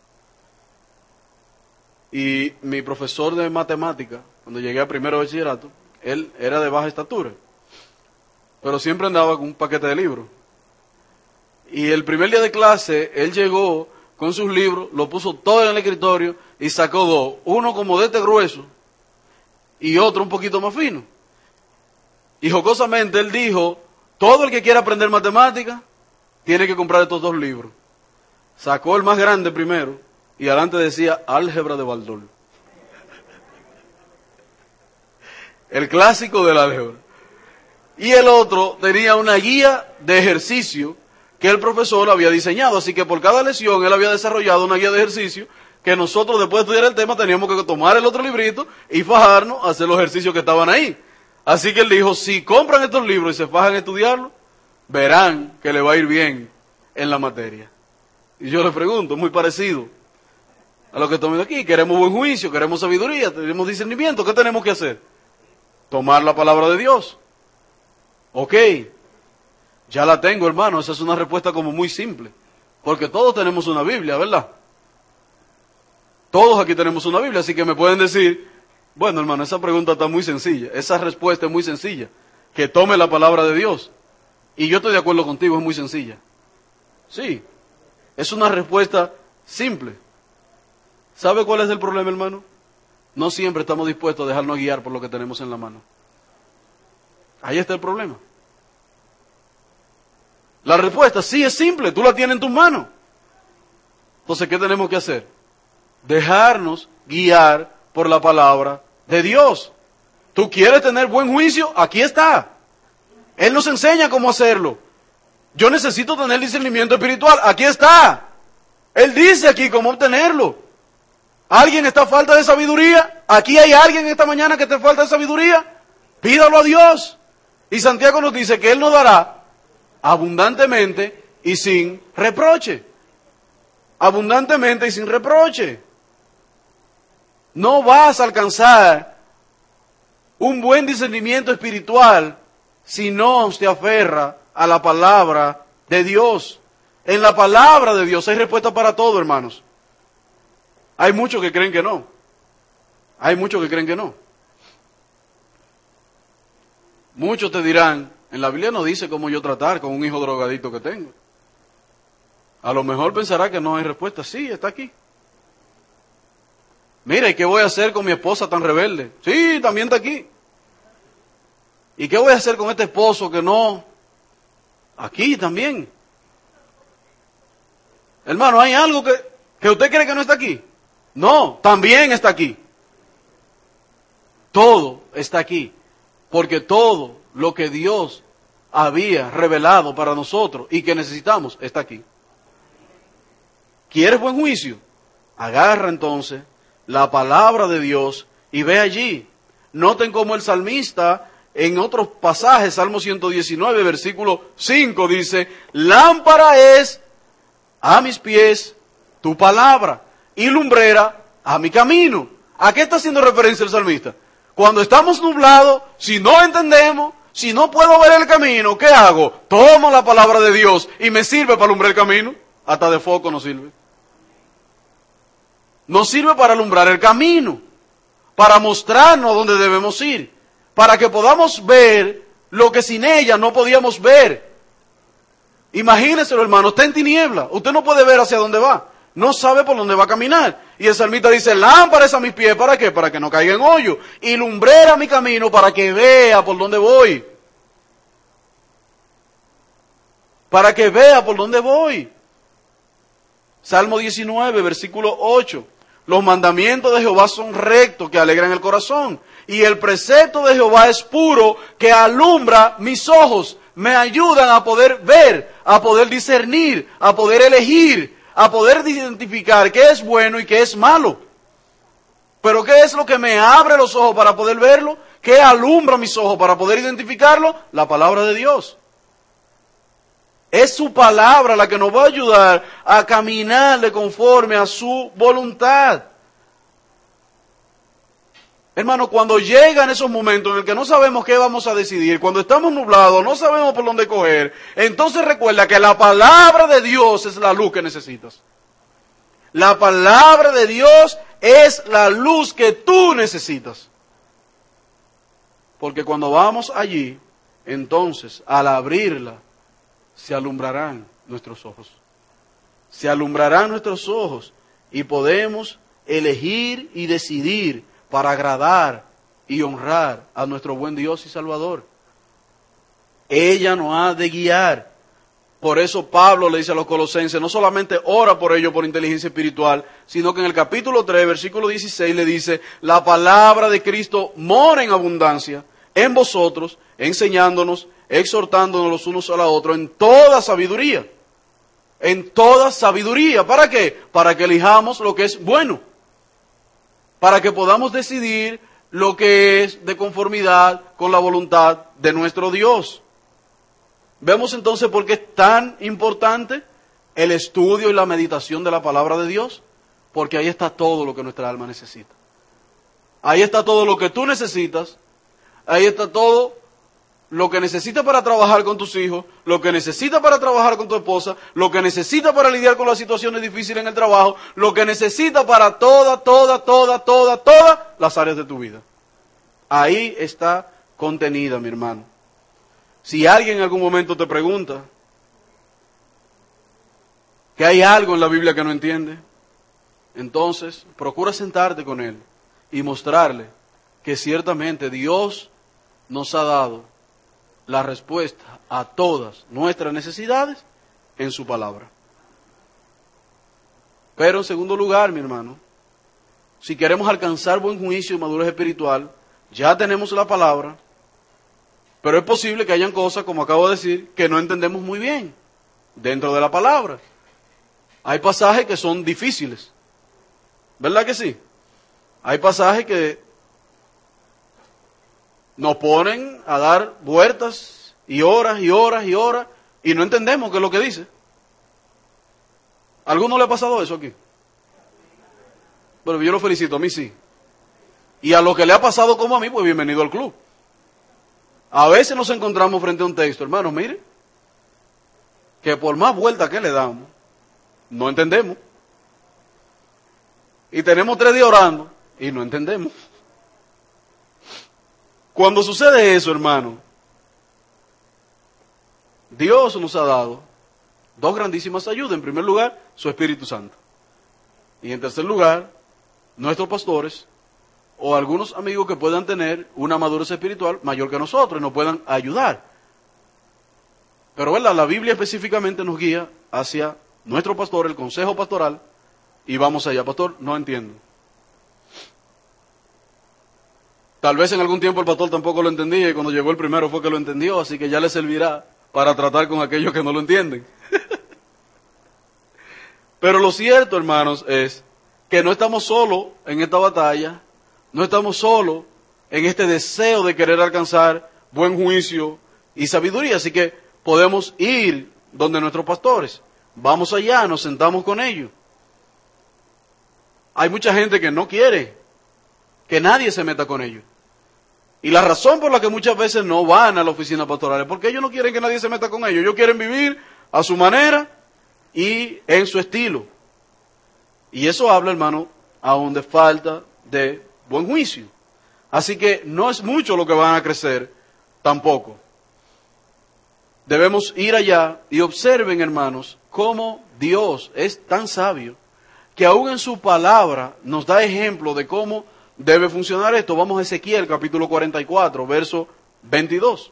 y mi profesor de matemática, cuando llegué a primero de bachillerato, él era de baja estatura, pero siempre andaba con un paquete de libros. Y el primer día de clase, él llegó con sus libros, lo puso todo en el escritorio y sacó dos. Uno como de este grueso y otro un poquito más fino. Y jocosamente él dijo, Todo el que quiera aprender matemáticas tiene que comprar estos dos libros. Sacó el más grande primero y adelante decía Álgebra de Baldor. El clásico del álgebra. Y el otro tenía una guía de ejercicio que el profesor había diseñado. Así que por cada lección él había desarrollado una guía de ejercicio que nosotros, después de estudiar el tema, teníamos que tomar el otro librito y fajarnos a hacer los ejercicios que estaban ahí. Así que él dijo, si compran estos libros y se fajan a estudiarlos, verán que le va a ir bien en la materia. Y yo le pregunto, muy parecido a lo que estamos viendo aquí. Queremos buen juicio, queremos sabiduría, queremos discernimiento. ¿Qué tenemos que hacer? Tomar la palabra de Dios. Ok, ya la tengo, hermano. Esa es una respuesta como muy simple. Porque todos tenemos una Biblia, ¿verdad? Todos aquí tenemos una Biblia, así que me pueden decir, bueno, hermano, esa pregunta está muy sencilla. Esa respuesta es muy sencilla. Que tome la palabra de Dios. Y yo estoy de acuerdo contigo, es muy sencilla. Sí, es una respuesta simple. ¿Sabe cuál es el problema, hermano? No siempre estamos dispuestos a dejarnos guiar por lo que tenemos en la mano. Ahí está el problema. La respuesta sí es simple, tú la tienes en tus manos. Entonces, ¿qué tenemos que hacer? Dejarnos guiar por la palabra de Dios. ¿Tú quieres tener buen juicio? Aquí está. Él nos enseña cómo hacerlo. Yo necesito tener discernimiento espiritual. Aquí está. Él dice aquí cómo obtenerlo. ¿Alguien está a falta de sabiduría? ¿Aquí hay alguien esta mañana que te falta de sabiduría? Pídalo a Dios. Y Santiago nos dice que Él nos dará abundantemente y sin reproche. Abundantemente y sin reproche. No vas a alcanzar un buen discernimiento espiritual si no te aferra a la palabra de Dios. En la palabra de Dios hay respuesta para todo, hermanos. Hay muchos que creen que no. Hay muchos que creen que no. Muchos te dirán, en la Biblia no dice cómo yo tratar con un hijo drogadito que tengo. A lo mejor pensará que no hay respuesta. Sí, está aquí. Mira, ¿y qué voy a hacer con mi esposa tan rebelde? Sí, también está aquí. ¿Y qué voy a hacer con este esposo que no? Aquí también. Hermano, ¿hay algo que, que usted cree que no está aquí? No, también está aquí. Todo está aquí. Porque todo lo que Dios había revelado para nosotros y que necesitamos está aquí. ¿Quieres buen juicio? Agarra entonces la palabra de Dios y ve allí. Noten cómo el salmista en otros pasajes, Salmo ciento diecinueve, versículo cinco, dice, lámpara es a mis pies tu palabra y lumbrera a mi camino. ¿A qué está haciendo referencia el salmista? Cuando estamos nublados, si no entendemos, si no puedo ver el camino, ¿qué hago? Tomo la palabra de Dios y me sirve para alumbrar el camino. Hasta de foco nos sirve. Nos sirve para alumbrar el camino, para mostrarnos dónde debemos ir, para que podamos ver lo que sin ella no podíamos ver. Imagínenselo, hermano, está en tiniebla, usted no puede ver hacia dónde va, no sabe por dónde va a caminar. Y el salmista dice, lámpara es a mis pies, ¿para qué? Para que no caiga en hoyo, y lumbrera mi camino para que vea por dónde voy. Para que vea por dónde voy. Salmo diecinueve, versículo ocho. Los mandamientos de Jehová son rectos, que alegran el corazón. Y el precepto de Jehová es puro, que alumbra mis ojos. Me ayudan a poder ver, a poder discernir, a poder elegir, a poder identificar qué es bueno y qué es malo. Pero ¿qué es lo que me abre los ojos para poder verlo? ¿Qué alumbra mis ojos para poder identificarlo? La palabra de Dios. Es su palabra la que nos va a ayudar a caminar de conforme a su voluntad. Hermano, cuando llegan esos momentos en el que no sabemos qué vamos a decidir, cuando estamos nublados, no sabemos por dónde coger, entonces recuerda que la palabra de Dios es la luz que necesitas. La palabra de Dios es la luz que tú necesitas. Porque cuando vamos allí, entonces, al abrirla, se alumbrarán nuestros ojos. Se alumbrarán nuestros ojos y podemos elegir y decidir para agradar y honrar a nuestro buen Dios y Salvador. Ella nos ha de guiar. Por eso Pablo le dice a los colosenses, no solamente ora por ellos por inteligencia espiritual, sino que en el capítulo tres, versículo dieciséis, le dice, la palabra de Cristo mora en abundancia en vosotros, enseñándonos, exhortándonos los unos a los otros en toda sabiduría. En toda sabiduría. ¿Para qué? Para que elijamos lo que es bueno. Para que podamos decidir lo que es de conformidad con la voluntad de nuestro Dios. Vemos entonces por qué es tan importante el estudio y la meditación de la palabra de Dios, porque ahí está todo lo que nuestra alma necesita. Ahí está todo lo que tú necesitas, ahí está todo lo que necesitas para trabajar con tus hijos, lo que necesitas para trabajar con tu esposa, lo que necesitas para lidiar con las situaciones difíciles en el trabajo, lo que necesitas para toda, toda, toda, toda, todas las áreas de tu vida. Ahí está contenida, mi hermano. Si alguien en algún momento te pregunta que hay algo en la Biblia que no entiende, entonces procura sentarte con él y mostrarle que ciertamente Dios nos ha dado la respuesta a todas nuestras necesidades en su palabra. Pero en segundo lugar, mi hermano, si queremos alcanzar buen juicio y madurez espiritual, ya tenemos la palabra. Pero es posible que hayan cosas, como acabo de decir, que no entendemos muy bien dentro de la palabra. Hay pasajes que son difíciles. ¿Verdad que sí? Hay pasajes que nos ponen a dar vueltas y horas y horas y horas y no entendemos qué es lo que dice. ¿A alguno le ha pasado eso aquí? Bueno, yo lo felicito, a mí sí. Y a lo que le ha pasado como a mí, pues bienvenido al club. A veces nos encontramos frente a un texto, hermanos, mire, que por más vueltas que le damos, no entendemos. Y tenemos tres días orando y no entendemos. Cuando sucede eso, hermano, Dios nos ha dado dos grandísimas ayudas. En primer lugar, su Espíritu Santo. Y en tercer lugar, nuestros pastores o algunos amigos que puedan tener una madurez espiritual mayor que nosotros y nos puedan ayudar. Pero ¿verdad? La Biblia específicamente nos guía hacia nuestro pastor, el consejo pastoral, y vamos allá. Pastor, no entiendo. Tal vez en algún tiempo el pastor tampoco lo entendía y cuando llegó el primero fue que lo entendió, así que ya le servirá para tratar con aquellos que no lo entienden. Pero lo cierto, hermanos, es que no estamos solos en esta batalla. No estamos solos en este deseo de querer alcanzar buen juicio y sabiduría, así que podemos ir donde nuestros pastores. Vamos allá, nos sentamos con ellos. Hay mucha gente que no quiere que nadie se meta con ellos. Y la razón por la que muchas veces no van a la oficina pastoral es porque ellos no quieren que nadie se meta con ellos. Ellos quieren vivir a su manera y en su estilo. Y eso habla, hermano, aún de falta de buen juicio. Así que no es mucho lo que van a crecer tampoco. Debemos ir allá y observen, hermanos, cómo Dios es tan sabio que aún en su palabra nos da ejemplo de cómo debe funcionar esto. Vamos a Ezequiel capítulo cuarenta y cuatro, verso veintidós.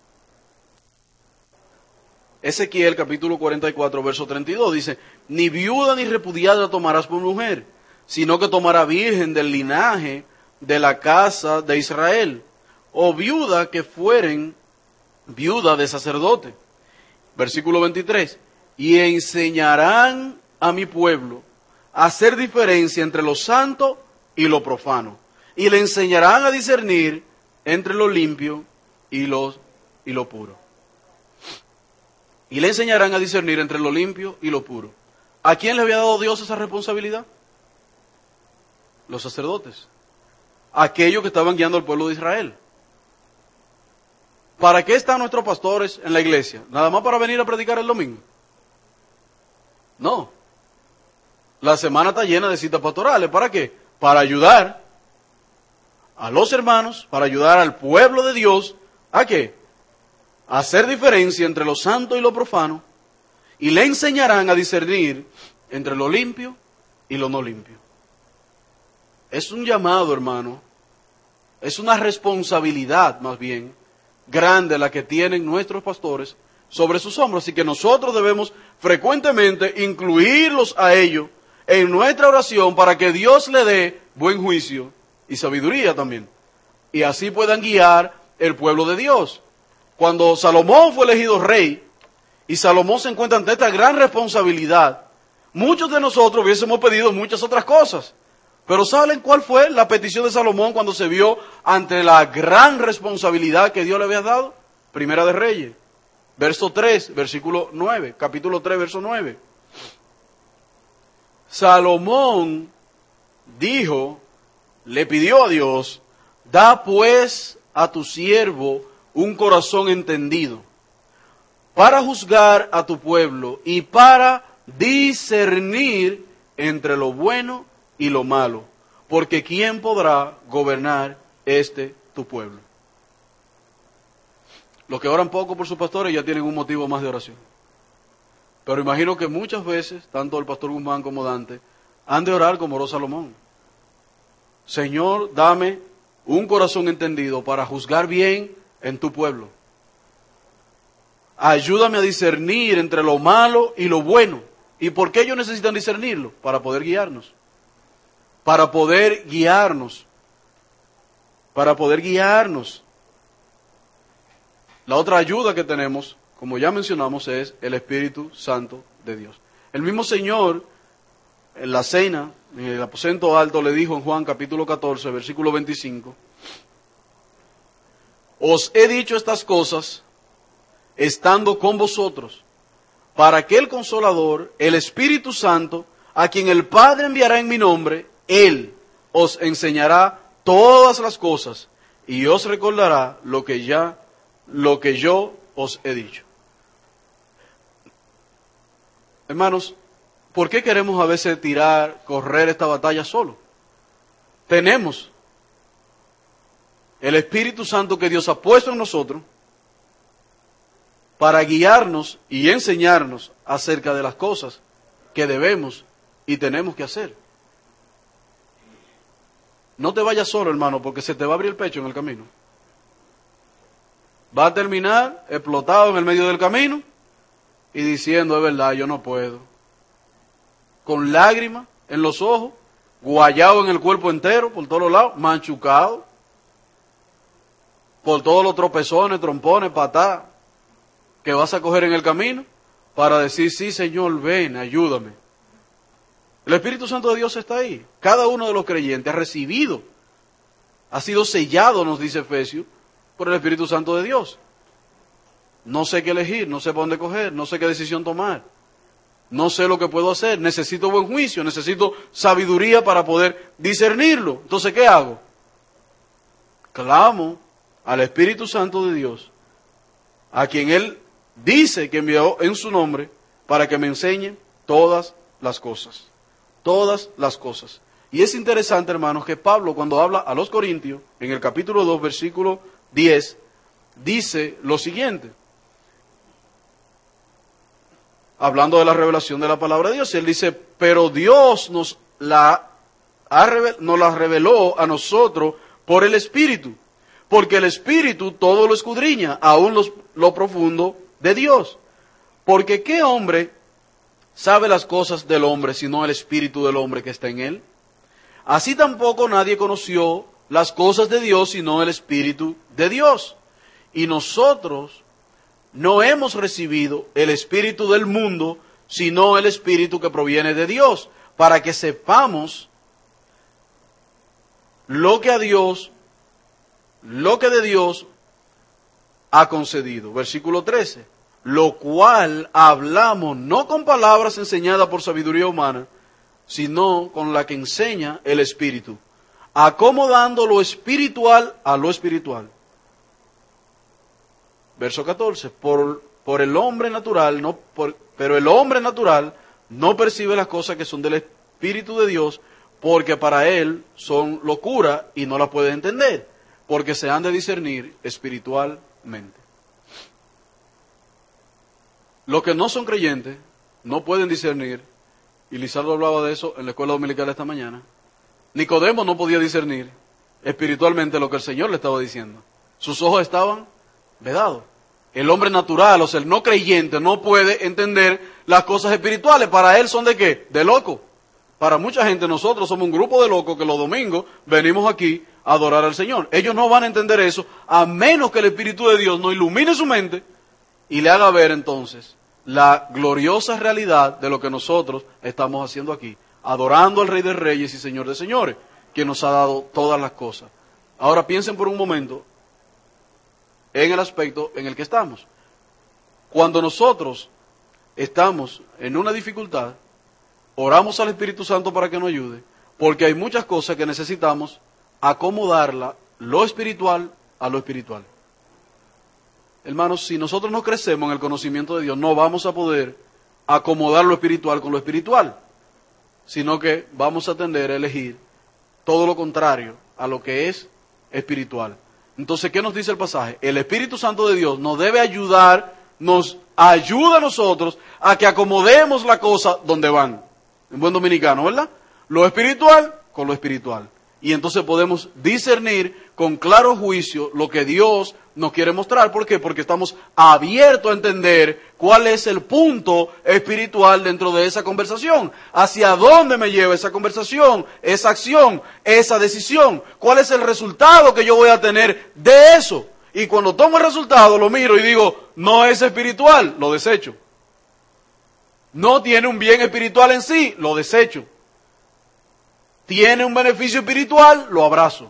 Ezequiel capítulo cuarenta y cuatro, verso treinta y dos dice: ni viuda ni repudiada tomarás por mujer, sino que tomará virgen del linaje de la casa de Israel, o viuda que fueren viuda de sacerdote. Versículo veintitrés, y enseñarán a mi pueblo a hacer diferencia entre lo santo y lo profano, y le enseñarán a discernir entre lo limpio y lo, y lo puro. Y le enseñarán a discernir entre lo limpio y lo puro. ¿A quién le había dado Dios esa responsabilidad? Los sacerdotes. Aquellos que estaban guiando al pueblo de Israel. ¿Para qué están nuestros pastores en la iglesia? ¿Nada más para venir a predicar el domingo? No. La semana está llena de citas pastorales. ¿Para qué? Para ayudar a los hermanos, para ayudar al pueblo de Dios. ¿A qué? A hacer diferencia entre lo santo y lo profano. Y le enseñarán a discernir entre lo limpio y lo no limpio. Es un llamado, hermano. Es una responsabilidad, más bien, grande la que tienen nuestros pastores sobre sus hombros. Así que nosotros debemos frecuentemente incluirlos a ellos en nuestra oración para que Dios le dé buen juicio y sabiduría también. Y así puedan guiar el pueblo de Dios. Cuando Salomón fue elegido rey y Salomón se encuentra ante esta gran responsabilidad, muchos de nosotros hubiésemos pedido muchas otras cosas. Pero ¿saben cuál fue la petición de Salomón cuando se vio ante la gran responsabilidad que Dios le había dado? Primera de Reyes, verso tres, versículo nueve, capítulo tres, verso nueve. Salomón dijo, le pidió a Dios, da pues a tu siervo un corazón entendido para juzgar a tu pueblo y para discernir entre lo bueno y lo malo, porque ¿quién podrá gobernar este tu pueblo? Los que oran poco por sus pastores ya tienen un motivo más de oración. Pero imagino que muchas veces, tanto el pastor Guzmán como Dante, han de orar como oró Salomón. Señor, dame un corazón entendido para juzgar bien en tu pueblo. Ayúdame a discernir entre lo malo y lo bueno. ¿Y por qué ellos necesitan discernirlo? Para poder guiarnos. Para poder guiarnos. Para poder guiarnos. La otra ayuda que tenemos, como ya mencionamos, es el Espíritu Santo de Dios. El mismo Señor, en la cena, en el aposento alto, le dijo en Juan capítulo catorce, versículo veinticinco, os he dicho estas cosas estando con vosotros, para que el Consolador, el Espíritu Santo, a quien el Padre enviará en mi nombre, Él os enseñará todas las cosas y os recordará lo que ya, lo que yo os he dicho. Hermanos, ¿por qué queremos a veces tirar, correr esta batalla solo? Tenemos el Espíritu Santo que Dios ha puesto en nosotros para guiarnos y enseñarnos acerca de las cosas que debemos y tenemos que hacer. No te vayas solo, hermano, porque se te va a abrir el pecho en el camino. Va a terminar explotado en el medio del camino y diciendo, es verdad, yo no puedo. Con lágrimas en los ojos, guayado en el cuerpo entero, por todos lados, machucado, por todos los tropezones, trompones, patadas que vas a coger en el camino, para decir, sí, Señor, ven, ayúdame. El Espíritu Santo de Dios está ahí. Cada uno de los creyentes ha recibido, ha sido sellado, nos dice Efesios, por el Espíritu Santo de Dios. No sé qué elegir, no sé para dónde coger, no sé qué decisión tomar. No sé lo que puedo hacer, necesito buen juicio, necesito sabiduría para poder discernirlo. Entonces, ¿qué hago? Clamo al Espíritu Santo de Dios, a quien Él dice que envió en su nombre, para que me enseñe todas las cosas. Todas las cosas. Y es interesante, hermanos, que Pablo, cuando habla a los Corintios, en el capítulo dos, versículo diez, dice lo siguiente. Hablando de la revelación de la palabra de Dios, él dice, pero Dios nos la, ha revel- nos la reveló a nosotros por el Espíritu, porque el Espíritu todo lo escudriña, aún los, lo profundo de Dios. Porque ¿qué hombre sabe las cosas del hombre sino el Espíritu del hombre que está en él? Así tampoco nadie conoció las cosas de Dios sino el Espíritu de Dios. Y nosotros no hemos recibido el espíritu del mundo, sino el espíritu que proviene de Dios, para que sepamos lo que a Dios, lo que de Dios ha concedido. Versículo trece. Lo cual hablamos no con palabras enseñadas por sabiduría humana, sino con la que enseña el Espíritu, acomodando lo espiritual a lo espiritual. Verso catorce, por, por el hombre natural, no por, pero el hombre natural no percibe las cosas que son del Espíritu de Dios, porque para él son locura y no las puede entender, porque se han de discernir espiritualmente. Los que no son creyentes no pueden discernir, y Lizardo hablaba de eso en la escuela dominical esta mañana. Nicodemo no podía discernir espiritualmente lo que el Señor le estaba diciendo. Sus ojos estaban vedado. El hombre natural, o sea, el no creyente, no puede entender las cosas espirituales. Para él son de qué? De loco. Para mucha gente nosotros somos un grupo de locos que los domingos venimos aquí a adorar al Señor. Ellos no van a entender eso a menos que el Espíritu de Dios no ilumine su mente y le haga ver entonces la gloriosa realidad de lo que nosotros estamos haciendo aquí, adorando al Rey de Reyes y Señor de Señores, quien nos ha dado todas las cosas. Ahora piensen por un momento en el aspecto en el que estamos. Cuando nosotros estamos en una dificultad, oramos al Espíritu Santo para que nos ayude, porque hay muchas cosas que necesitamos acomodarla, lo espiritual a lo espiritual. Hermanos, si nosotros no crecemos en el conocimiento de Dios, no vamos a poder acomodar lo espiritual con lo espiritual, sino que vamos a tender a elegir todo lo contrario a lo que es espiritual. Entonces, ¿qué nos dice el pasaje? El Espíritu Santo de Dios nos debe ayudar, nos ayuda a nosotros a que acomodemos la cosa donde van. En buen dominicano, ¿verdad? Lo espiritual con lo espiritual. Y entonces podemos discernir con claro juicio lo que Dios nos quiere mostrar. ¿Por qué? Porque estamos abiertos a entender cuál es el punto espiritual dentro de esa conversación. ¿Hacia dónde me lleva esa conversación, esa acción, esa decisión? ¿Cuál es el resultado que yo voy a tener de eso? Y cuando tomo el resultado lo miro y digo, no es espiritual, lo desecho. No tiene un bien espiritual en sí, lo desecho. Tiene un beneficio espiritual, lo abrazo.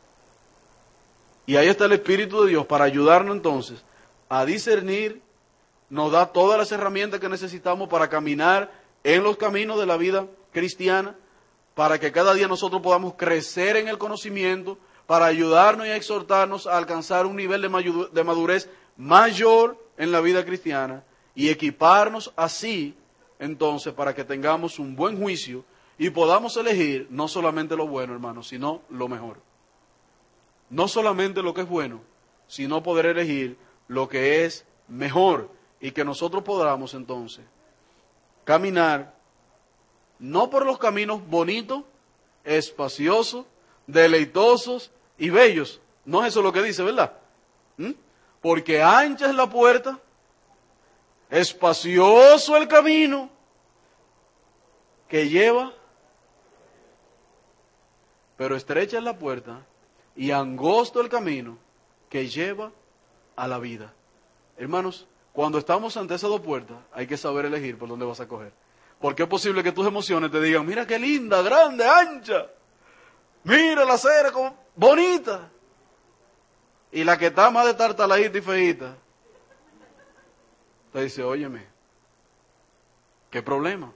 Y ahí está el Espíritu de Dios para ayudarnos entonces a discernir, nos da todas las herramientas que necesitamos para caminar en los caminos de la vida cristiana, para que cada día nosotros podamos crecer en el conocimiento, para ayudarnos y exhortarnos a alcanzar un nivel de madurez mayor en la vida cristiana y equiparnos así, entonces, para que tengamos un buen juicio y podamos elegir no solamente lo bueno, hermanos, sino lo mejor. No solamente lo que es bueno, sino poder elegir lo que es mejor y que nosotros podamos entonces caminar no por los caminos bonitos, espaciosos, deleitosos y bellos. No es eso lo que dice, ¿verdad? ¿Mm? Porque ancha es la puerta, espacioso el camino que lleva, pero estrecha es la puerta y angosto el camino que lleva a la vida. Hermanos, cuando estamos ante esas dos puertas, hay que saber elegir por dónde vas a coger. Porque es posible que tus emociones te digan, mira qué linda, grande, ancha. Mira la acera como bonita. Y la que está más de tartaladita y feíta, te dice, óyeme, ¿qué problema?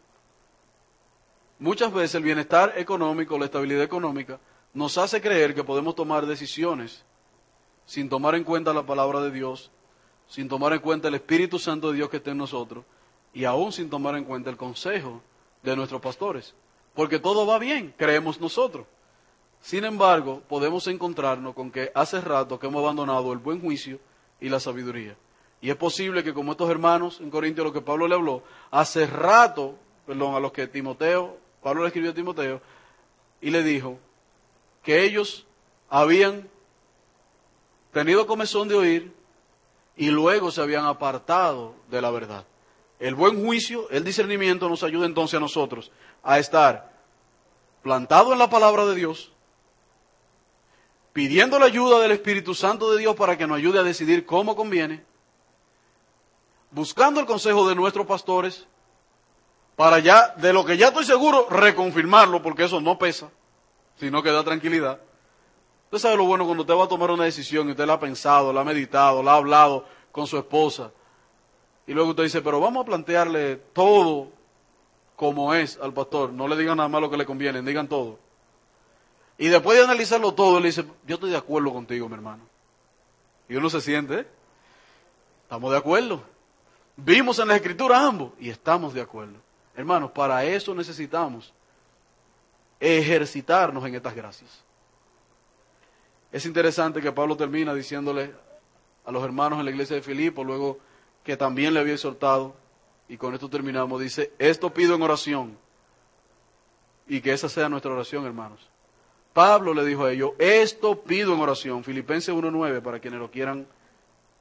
Muchas veces el bienestar económico, la estabilidad económica, nos hace creer que podemos tomar decisiones sin tomar en cuenta la palabra de Dios, sin tomar en cuenta el Espíritu Santo de Dios que está en nosotros, y aún sin tomar en cuenta el consejo de nuestros pastores. Porque todo va bien, creemos nosotros. Sin embargo, podemos encontrarnos con que hace rato que hemos abandonado el buen juicio y la sabiduría. Y es posible que como estos hermanos en Corintios, lo que Pablo le habló, hace rato, perdón, a los que Timoteo, Pablo le escribió a Timoteo, y le dijo que ellos habían tenido comezón de oír y luego se habían apartado de la verdad. El buen juicio, el discernimiento nos ayuda entonces a nosotros a estar plantados en la palabra de Dios, pidiendo la ayuda del Espíritu Santo de Dios para que nos ayude a decidir cómo conviene, buscando el consejo de nuestros pastores, para ya, de lo que ya estoy seguro, reconfirmarlo, porque eso no pesa, sino que da tranquilidad. Usted sabe lo bueno cuando usted va a tomar una decisión y usted la ha pensado, la ha meditado, la ha hablado con su esposa, y luego usted dice, pero vamos a plantearle todo como es al pastor, no le digan nada más lo que le conviene, digan todo. Y después de analizarlo todo, él dice, yo estoy de acuerdo contigo, mi hermano. Y uno se siente, ¿eh? Estamos de acuerdo. Vimos en las Escrituras ambos y estamos de acuerdo. Hermanos, para eso necesitamos ejercitarnos en estas gracias. Es interesante que Pablo termina diciéndole a los hermanos en la iglesia de Filipo, luego que también le había exhortado, y con esto terminamos, dice, esto pido en oración, y que esa sea nuestra oración, hermanos. Pablo le dijo a ellos, esto pido en oración, Filipenses uno nueve, para quienes lo quieran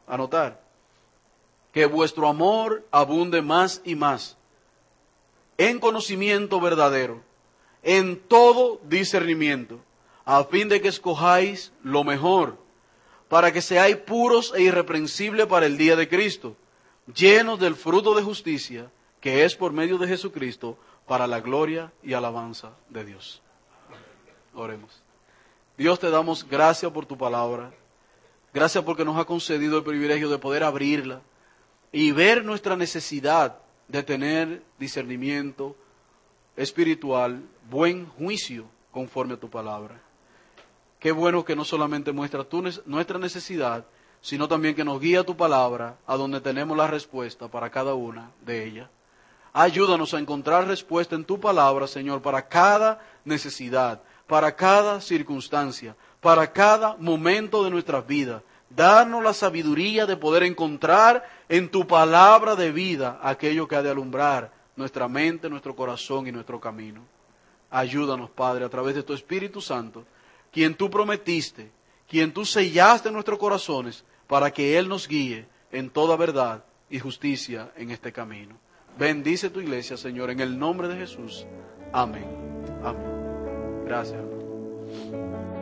anotar. Que vuestro amor abunde más y más en conocimiento verdadero, en todo discernimiento, a fin de que escojáis lo mejor, para que seáis puros e irreprensibles para el día de Cristo, llenos del fruto de justicia, que es por medio de Jesucristo, para la gloria y alabanza de Dios. Oremos. Dios, te damos gracias por tu palabra. Gracias porque nos ha concedido el privilegio de poder abrirla y ver nuestra necesidad de tener discernimiento espiritual, buen juicio conforme a tu palabra. Qué bueno que no solamente muestra tu, nuestra necesidad, sino también que nos guía tu palabra a donde tenemos la respuesta para cada una de ellas. Ayúdanos a encontrar respuesta en tu palabra, Señor, para cada necesidad, para cada circunstancia, para cada momento de nuestras vidas. Danos la sabiduría de poder encontrar en tu palabra de vida aquello que ha de alumbrar nuestra mente, nuestro corazón y nuestro camino. Ayúdanos, Padre, a través de tu Espíritu Santo, quien tú prometiste, quien tú sellaste en nuestros corazones, para que Él nos guíe en toda verdad y justicia en este camino. Bendice tu iglesia, Señor, en el nombre de Jesús. Amén. Amén. Gracias, hermano.